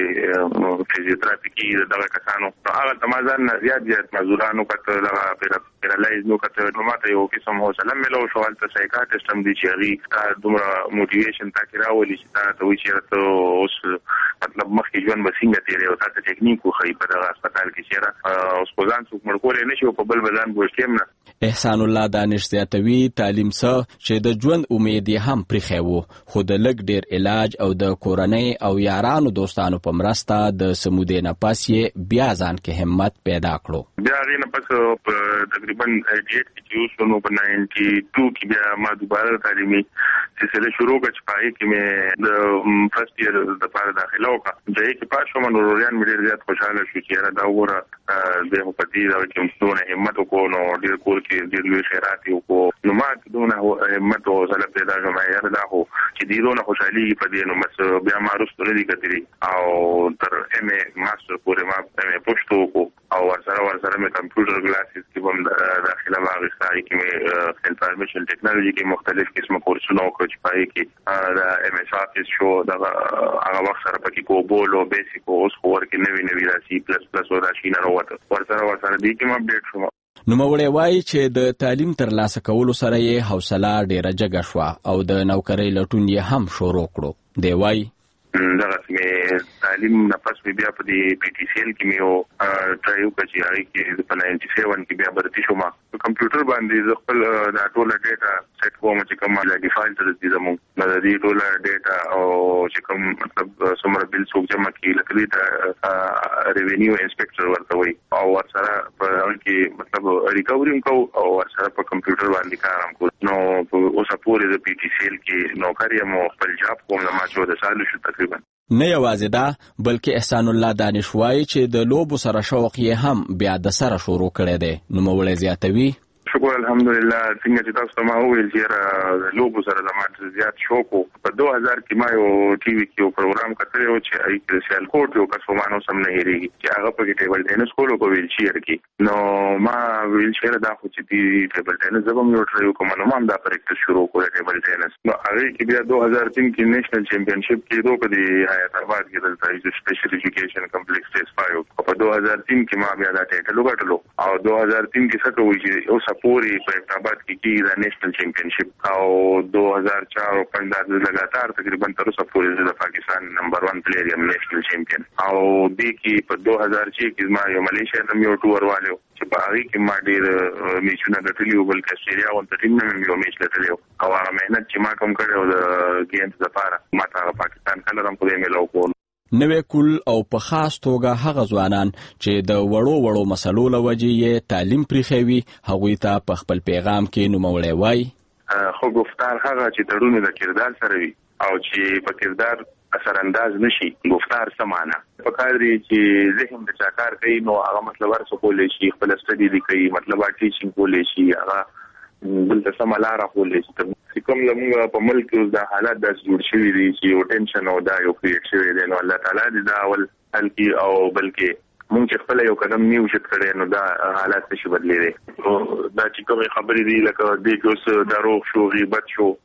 پکې فزیوتراپي کې دا کسانو هغه تمازان زیات زیات مزورانو کته دا پیرالایز نو کته نو ماته یو قسم حوصله ملو شو ولته سایکاټریسټ هم دي چې هغه دومره موټیویشن تا کې راولي چې دا ته وی چې اوس مطلب مخ ژوند بسنګ تیرې او تاسو ټیکنیک خو خی په دغه هسپتال کې چیرې اوس په ځان څوک مړ کولای نشي په بل بدن ګوښتیم نه. احسان الله دانش زیاتوي تعلیم څه چې د ژوند امید یې هم پرې خو خو د لګ ډیر علاج او د کورنۍ او یارانو دوستانو په مرسته د سمودې نه پس یې بیا ځان کې همت پیدا کړو. بیا غي نه پس تقریبا اټ کې یو نو په ناینټي ټو کې بیا ما دوباره تعلیمي سلسله شروع کړ چې پای کې مې د فرست ایئر د لپاره داخله وکړه ځکه چې پښو منوريان مې ډېر زیات خوشاله شو چې دا وره د هپتی دا چې څونه همت وکړو نو ډېر کور کې ډېر لوی خیرات وکړو نو ما دونه همت او زله پیدا کړم یاره دا خو چې دې دونه خوشحالي په دې نو مس بیا ما رسول دي کتري او تر ام ای ماستر پورې ما مې پښتو کو او ورسره ورسره مې کمپیوټر کلاسز کې هم داخله واغستای کې مې انفارمیشن ټیکنالوژي کې مختلف قسم کورسونه وکړ چې پای کې دا ام ایس افیس شو دا هغه وخت سره پکې کو بولو بیسیک اوس خو ورکې نوی نوی راشي پلس پلس او راشي نه وروته ورسره ورسره دې کې ما اپډیټ شوم. نوموړی وایي چې د تعلیم ترلاسه کولو سره یې حوصله ډېره جګه شوه او د نوکرۍ لټون یې هم شروع کړو. دی وایي دغه مې تعلیم نه پس بیا په دې پی ټی سی ایل کې مې یو ټرایو کړ چې هغه کې په ناینټي سیون کې بیا برتی شوم په کمپیوټر باندې خپل د ټوله ډیټا سیټ کوم چې کوم د ډیفالټ دي زموږ د دې ټوله ډیټا او چې کوم مطلب څومره بل څوک جمع کړي لکه دې ریوینیو انسپکټر ورته وي او ورسره په هغه کې مطلب ریکوري کو او ورسره په کمپیوټر باندې کار هم کو نو اوس پورې د پی ټی سی ایل کې نوکری مو خپل جاب کوم نه ما چې د سالو شو تقریبا نه یوازې دا بلکې احسان الله دانش وایي چې د لوبو سره شوق یې هم بیا د سره شروع کړی دی. نوموړی زیاتوي شکر الحمدلله څنګه چې تاسو ته ما وویل چې لوبو سره زما زیات شوق په دوه هزار کې ما یو ټي وي کې یو پروګرام کتلی و چې هغې کې سیال کوټ یو کس ما نو سم نه هېرېږي چې هغه پکې ټیبل ټینس کولو په ویل چیر کې نو ما ویل چیر دا خو چې دي ټیبل ټینس زه به هم یو ټرای وکړم نو ما هم دا پریکټس شروع کړی ټیبل ټینس نو هغې کې بیا دوه هزار تین کې نیشنل چیمپینشپ کېدو په دې حیات آباد کې دلته سپیشل ایجوکیشن کمپلیکس ټیس فایو په دوه هزار تین کې ما بیا دا ټایټل وګټلو او دوه هزار تین کې څه کوي چې اوس پورې په آباد کې کې د نیشنل چیمپینشپ او دوه هزار چار او پنځه د لګاتار تقریبا تر اوسه پورې د پاکستان نمبر ون پلیئر یم نیشنل چیمپیون او دې کې په دوه هزار چې کې ما یو ملیشیا ته یو ټور والو چې په هغه کې ما ډېر میچونه ګټلي او بلکې استرالیا او د ټیم نه یو میچ ګټلی او هغه مهنت چې ما کوم کړی د ګیمز لپاره ما ته پاکستان کلر هم خدای مې لو نوې کول او په خاص توګه هغه ځوانان چې د وړو وړو مسلو له وجې یې تعلیم پریښوي هغوی ته په خپل پیغام کې نوموړی وایي خو گفتار هغه چې تړون د کردار سره وي او چې په کردار اثر انداز نشي گفتار سمانه په کار دی چې ذهن د چاکار کوي نو هغه مطلب ورسو کولی شي خپل سټډي دی کوي مطلب ټیچینګ کولی شي هغه بلته سم لاره کولی شي چې کوم لمونږ په ملک کې دا حالات داسې جوړ شوي دي چې یو ټینشن او دا یو کریټ شوی دی نو الله تعالی دې دا اول حل کړي او بلکې مونږ چې خپل یو قدم نیو شت کړی نو دا حالات نشي بدلېدی دا چې کومې خبرې دي لکه دې کې اوس دروغ شو غیبت شو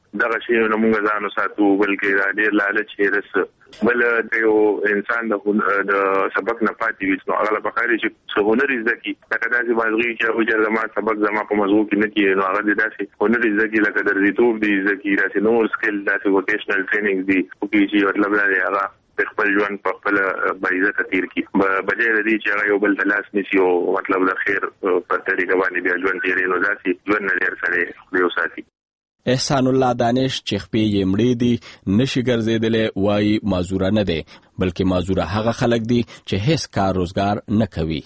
دغه شی نه موږ ځان ساتو بلکې دا ډیر لالچ هرس بل یو انسان د سبق نه پاتې وي نو هغه په خاري چې هنر زکی لکه داسې بازغي چې هغه چې زما سبق زما په موضوع کې نه کیږي نو هغه داسې هنر زکی لکه درځيتوب دی زکی داسې نور سکل داسې ووکیشنل ټریننګ دی او کې چې مطلب دا دی هغه خپل ژوند په خپل باعزت تیر کی بجای دې چې هغه یو بل تلاش نشي او مطلب د خیر په طریقه باندې بیا ژوند تیرې نو داسې ژوند نه لري سره یو ساتي. احسان الله دانش چې خپې یې مړې دي نشي ګرځېدلې وایي معذوره نه دی بلکې معذوره هغه خلک دي چې هیڅ کار روزګار نه کوي.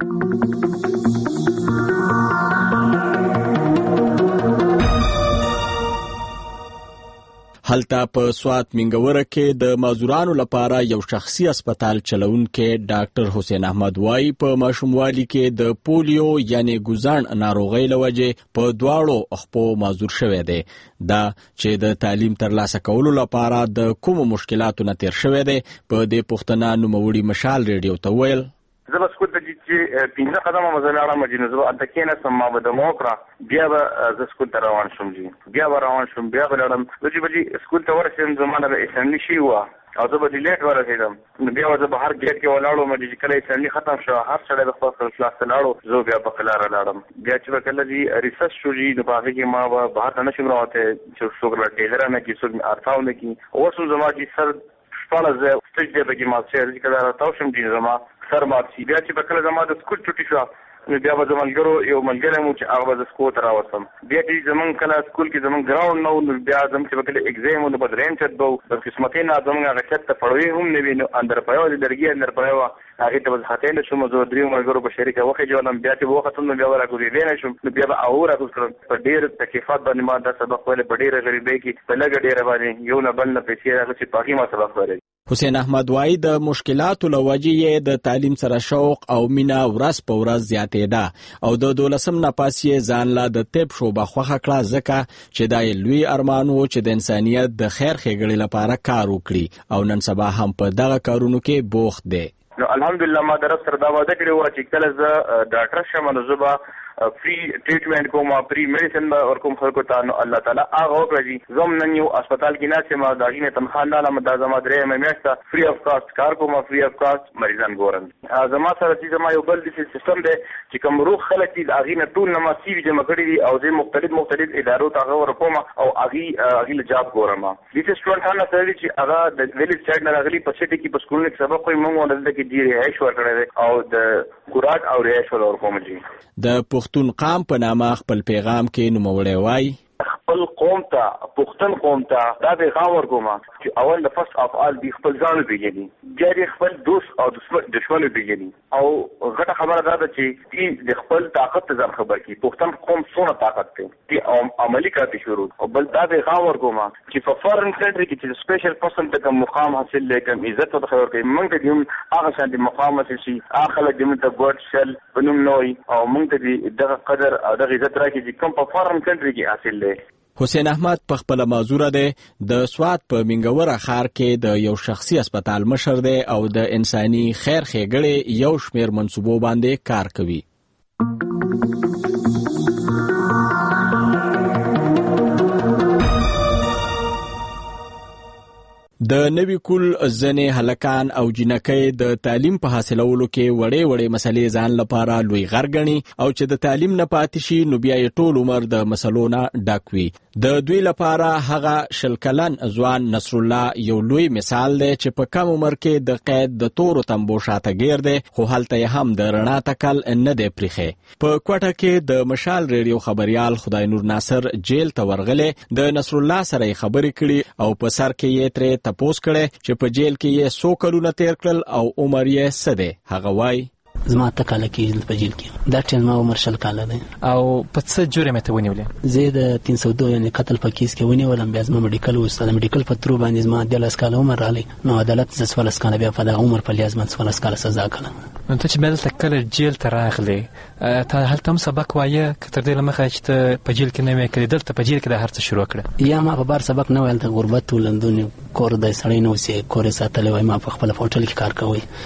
هلته په سوات منګوره کې د معذورانو لپاره یو شخصي هسپتال چلونکي ډاکټر حسین احمد وایي په ماشوموالي کې د پولیو یعنی ګوزاڼ ناروغۍ له وجې په دواړو خپو معذور شوی دی. دا چې د تعلیم ترلاسه کولو لپاره د کومو مشکلاتو نه تیر شوی دی په دې پوښتنه نوموړي مشال ریډیو ته ویل زه به سکول ته چې پنځه قدمه مزه لاړم چې نو زه هلته کېناستم ما به دمه وکړه بیا به زه سکول ته روان شوم جي بیا به روان شوم بیا به لاړم زه چې به جي سکول ته ورسېدم زما نه به اسمبلي شوي وه او زه به لیټ ورسېدم نو بیا به زه بهر ګیټ کې ولاړم چې کله اسمبلي ختم شوه هر سړی د خپل کلاس ته لاړو زه بیا په لاره لاړم بیا چې به کله جي ریسرچ شو جي نو په هغې کې ما به بهر ته نه شم راوتی چې څوک راټیلر نه کړي څوک مې ارتاو نه کړي اوس هم زما چې سر شپاړس ځای سټیج دی پکې مات شوی چې کله راتاو شم جي زما سر مات شي بیا چې به کله زما د سکول چوټي شوه نو بیا به زه ملګرو یو ملګری مو چې هغه به زه سکول ته راوستم بیا چې زمونږ کله سکول کې زمونږ ګراونډ نه و نو بیا زموږ چې به کله اګزام و نو به درېیم چت به و بدقسمتۍ نه زمونږ هغه چت ته پړوې هم نه وي نو اندر پوی وه د لرګي اندر پوی وه هغې ته به زه خطی نه شوم زه دریو ملګرو په شریکه وخېجولم بیا چې به وختم نو بیا به راکوزېدی نه شوم نو بیا به هغه راکوز کړم په ډېر تکلیفات باندې ما دا سبق ویلی په ډېره غریبۍ کې په لږه ډېره باندې یو نه بل نه پیسې راغلې چې په هغې ما سبق ویلی. حسین احمد وایي د مشکلاتو له وجې یې د تعلیم سره شوق او مینه ورځ په ورځ زیاتېده او د دولسم نه پاس یې ځان له د طب شعبه خوښه کړه ځکه چې دا یې لوی ارمان و چې د انسانیت د خیر ښېګړې لپاره کار وکړي او نن سبا هم په دغه کارونو کې بوخت دی. نو الحمدلله ما د رب سره دا وعده کړې وه چې کله زه ډاکټر شم نو زه به فری ټریټمنټ کوم فری میډیسن به ورکوم خلکو ته نو الله تعالی هغه وکړه چې زه هم نن یو هسپتال کې ناست یم د هغې نه تنخوا نه لرم دا زما درېیمه میاشت ده فری اف کاسټ کار کوم فری اف کاسټ مریضان ګورم زما سره چې زما یو بل داسې سیستم دی چې کوم روغ خلک دي د هغې نه ټول نه ما سی وي جمع کړي دي او زه مختلف مختلف ادارو ته هغه ورکوم او هغې هغې له جاب ګورم داسې سټوډنټ هم سره دي چې هغه د ویلج سایډ نه راغلي په سټي کې په سکولونو کې سبق کوي موږ دلته کې دي رهایش ورکړی دی او د خوراک او رهایش ورکوم جي. د پښتون قام په نامه خپل پیغام کې نوموړی وایي خپل قوم ته پښتون قوم ته دا پیغام ورکوم چې اول د فرست اف آل دی خپل ځان وپېژني بیا دې خپل دوست او دشمن وپېژني او غټه خبره دا ده چې دوی د خپل طاقت ته ځان خبر کړي پښتون قوم څونه طاقت دی چې عملي کار شروع او بل دا پیغام ورکوم چې په فارن کنټري کې چې سپیشل پرسن ته کوم مقام حاصل دی کوم عزت ته خبر کوي موږ ته دې هغه شان مقام حاصل شي هغه خلک دې موږ ته ګوډ شل په نوم نه وایي او موږ ته دې دغه قدر او دغه عزت راکړي چې کوم په فارن کنټري کې حاصل دی. حسین احمد په خپل معذوره دی د سوات په منګوره ښار کې د یو شخصي هسپتال مشر دی او د انساني خیر ښېګړې یو شمېر منصوبو باندې کار کوي. د نوي کول ځنې هلکان او جنکۍ د تعلیم په حاصلولو کې وړې وړې مسلې ځان لپاره لوی غر ګڼي او چې د تعلیم نه پاتې شي نو بیا یې ټول عمر د مسلو نه ډک وي. د دوی لپاره هغه شل کلن ځوان نصر الله یو لوی مثال دی چې په کم عمر کې د قید د تورو تمبو شاته ګیر دی خو هلته یې هم د رڼا تکل نه دی پریښی. په کوټه کې د مشال ریډیو خبریال خدای نور ناصر جیل ته ورغلی د نصر الله سره یې خبرې کړي او په سر کې یې ترې تپوس کړی چې په جیل کې یې څو کلونه تیر کړل او عمر یې څه دی. هغه وایي زما اته کاله کېږي په جیل کې دا ټیم ما عمر شل کاله دی. او په څه جرم ته ونیولې؟ زه د تین سو دو یعنې قتل په کیس کې ونیولم بیا زما میډیکل وسته د میډیکل په ترو باندې زما دیارلس کاله عمر راغلی نو عدالت زه څوارلس کاله بیا په دغه عمر په لیاز باندې څوارلس کاله سزا کړم. نو ته چې بیا دلته کله جیل ته راغلې ته هلته هم سبق وایه که تر دې له مخه چې ته په جیل کې نه وې کړې دلته په جیل کې دا هر څه شروع کړه؟ یا ما په بار سبق نه ویل ته غربت و لندون کور دی سړی نه اوسې کور یې ساتلی وای ما په خپله په هوټل کې کار کوی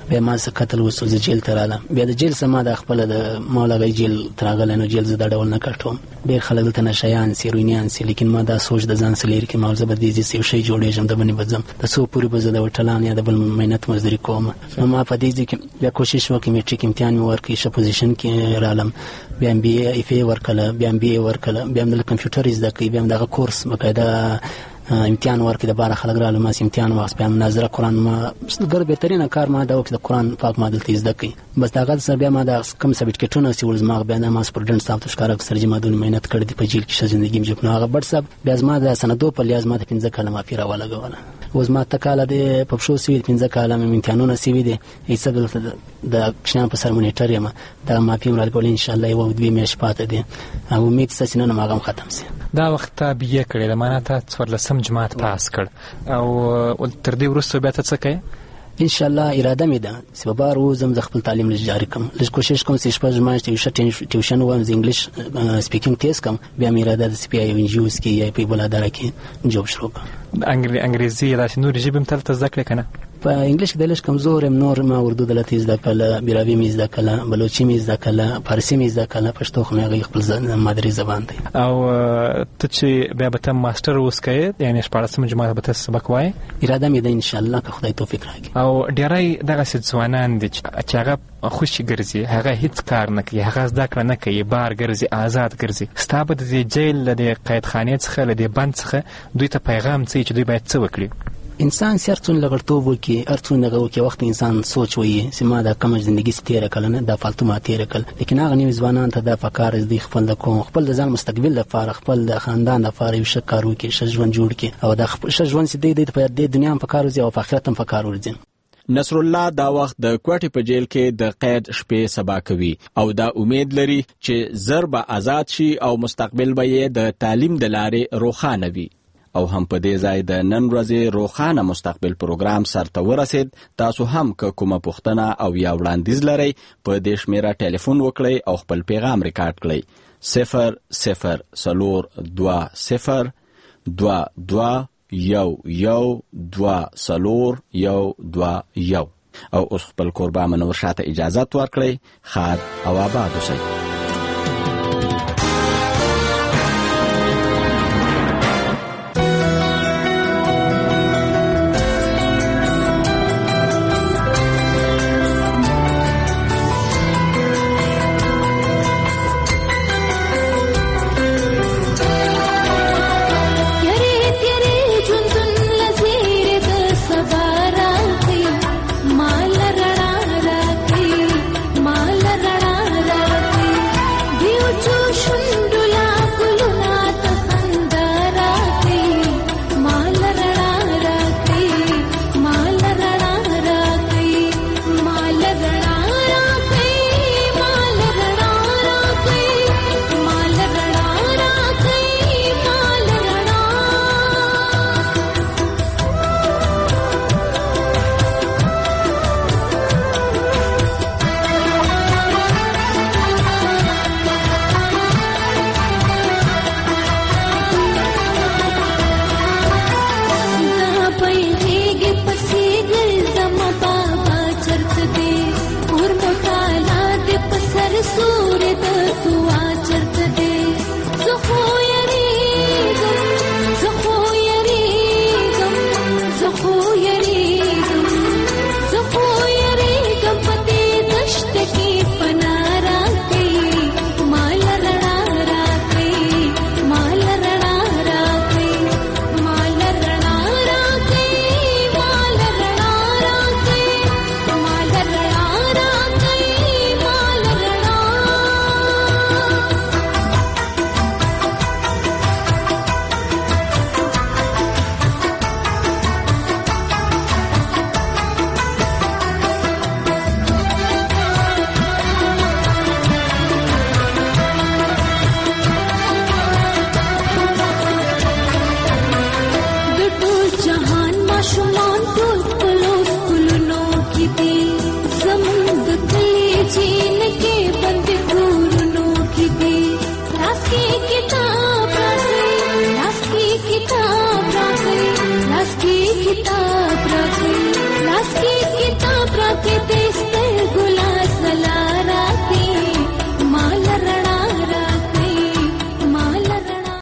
بیا ما څه قتل وسو زه جیل ته رالم بیا د جیل سما د خپل د مولا جیل تراغله نو جیل زه دا ډول نه کټوم ډیر خلک دلته نشایان سیروینیان سي لیکن ما دا سوچ د ځان سلیر کې ما زه به دې چې شي جوړېږم د باندې بزم د سو پوری بزه د وټلان یا د بل مهنت مزدوري کوم نو ما په دې کې بیا کوشش وکړم میټریک امتحان مې ورکړ ش پوزیشن کې رالم بیا ام بي اي اف اي ورکړم بیا ام بي اي ورکړم بیا د کمپیوټر زده کړم بیا دغه کورس بقاعده امتحان ورکړ د بار خلک رالو ما امتحان واغس بیا مناظره قران ما ګر بهترینه کار ما دا وکړ د قران پاک ما دلته زده کړم بس داغه سره بیا ما د کم سرټیفیکټونه سی ولزما بیا ما سپورډنټ صاحب تشکر اکثر جما دونه مهنت کړې دی په جیل کې ژوندۍ کې جوړ هغه بټ صاحب بیا ما د سندو په لیاز ما د پنځه کاله ما پیرا ولا غواړه اوس ما تکاله د پښو سی پنځه کاله مې امتحانونه سی وي دي ایسه د کښنه په سر مونیټر یم دا ما پیمرال کول ان شاء الله یو دوی مې شپاته دي او امید څه نه ما ختم سي دا وخت بیا کړی د معنا ته څوارلسم جماعت پاس کړ او تر دې وروسته بیا ته څه کوي ان شاء الله اراده مې ده چې به بار وزم ز خپل تعلیم لږ جاری کوم لږ کوشش کوم چې شپږ ماش ته ټیوشن وایم ز انګلیش سپیکینګ تیز کوم بیا مې اراده ده چې په یو انجیوز کې یا په بلادار کې جوب شروع کوم انګریزي یا نور ژبه هم تل زده کړې کنه په انګلیش کې د لږ کمزور ام نور ما اردو د لتی زده کله بیراوی مې زده کله بلوچي مې زده کله فارسی مې زده کله پښتو خو مې خپل مادری زبان دی او ته چې بیا به ته ماستر وسکې یعنی شپږم جماعت به ته سبق وای اراده مې ده ان شاء الله که خدای توفیق راکړي او ډیرای دغه ځوانان دي چې هغه خوشي ګرځي هغه هیڅ کار نه کوي هغه زده کړه نه کوي بار ګرځي آزاد ګرځي ستابه د جیل د قیدخانه څخه له بند څخه دوی ته پیغام څه چې دوی باید څه وکړي انسان سرتون لګړتوب وکي ارتون لګو کې وخت انسان سوچ وي چې ما دا کوم ژوندۍ ستیره کله نه دا فالتو ما تیره کله لیکن هغه نیو ځوانان ته دا فکر از دی خپل د کوم خپل د ځان مستقبل لپاره خپل د خاندان لپاره یو ښه کار وکي ښه ژوند جوړ کړي او د ښه ژوند چې د په دې دنیا په کار وځي او په آخرت هم په کار ورځي نصر الله دا وخت د کوټې په جیل کې د قید شپې سبا کوي او دا امید لري چې زر به آزاد شي او مستقبل به یې د تعلیم د لارې روښانه وي او هم په دې ځای د نن ورځې روښانه مستقبل پروګرام سرته ورسید تاسو هم که کومه پوښتنه او یا وړاندیز لرئ په دې شمیره ټلیفون وکړئ او خپل پیغام ریکارډ کړئ صفر صفر څلور دوه صفر دوه دوه یو یو دوه څلور یو دوه یو او اوس خپل کوربه منور شاته اجازه ورکړئ خاد او آباد اوسئ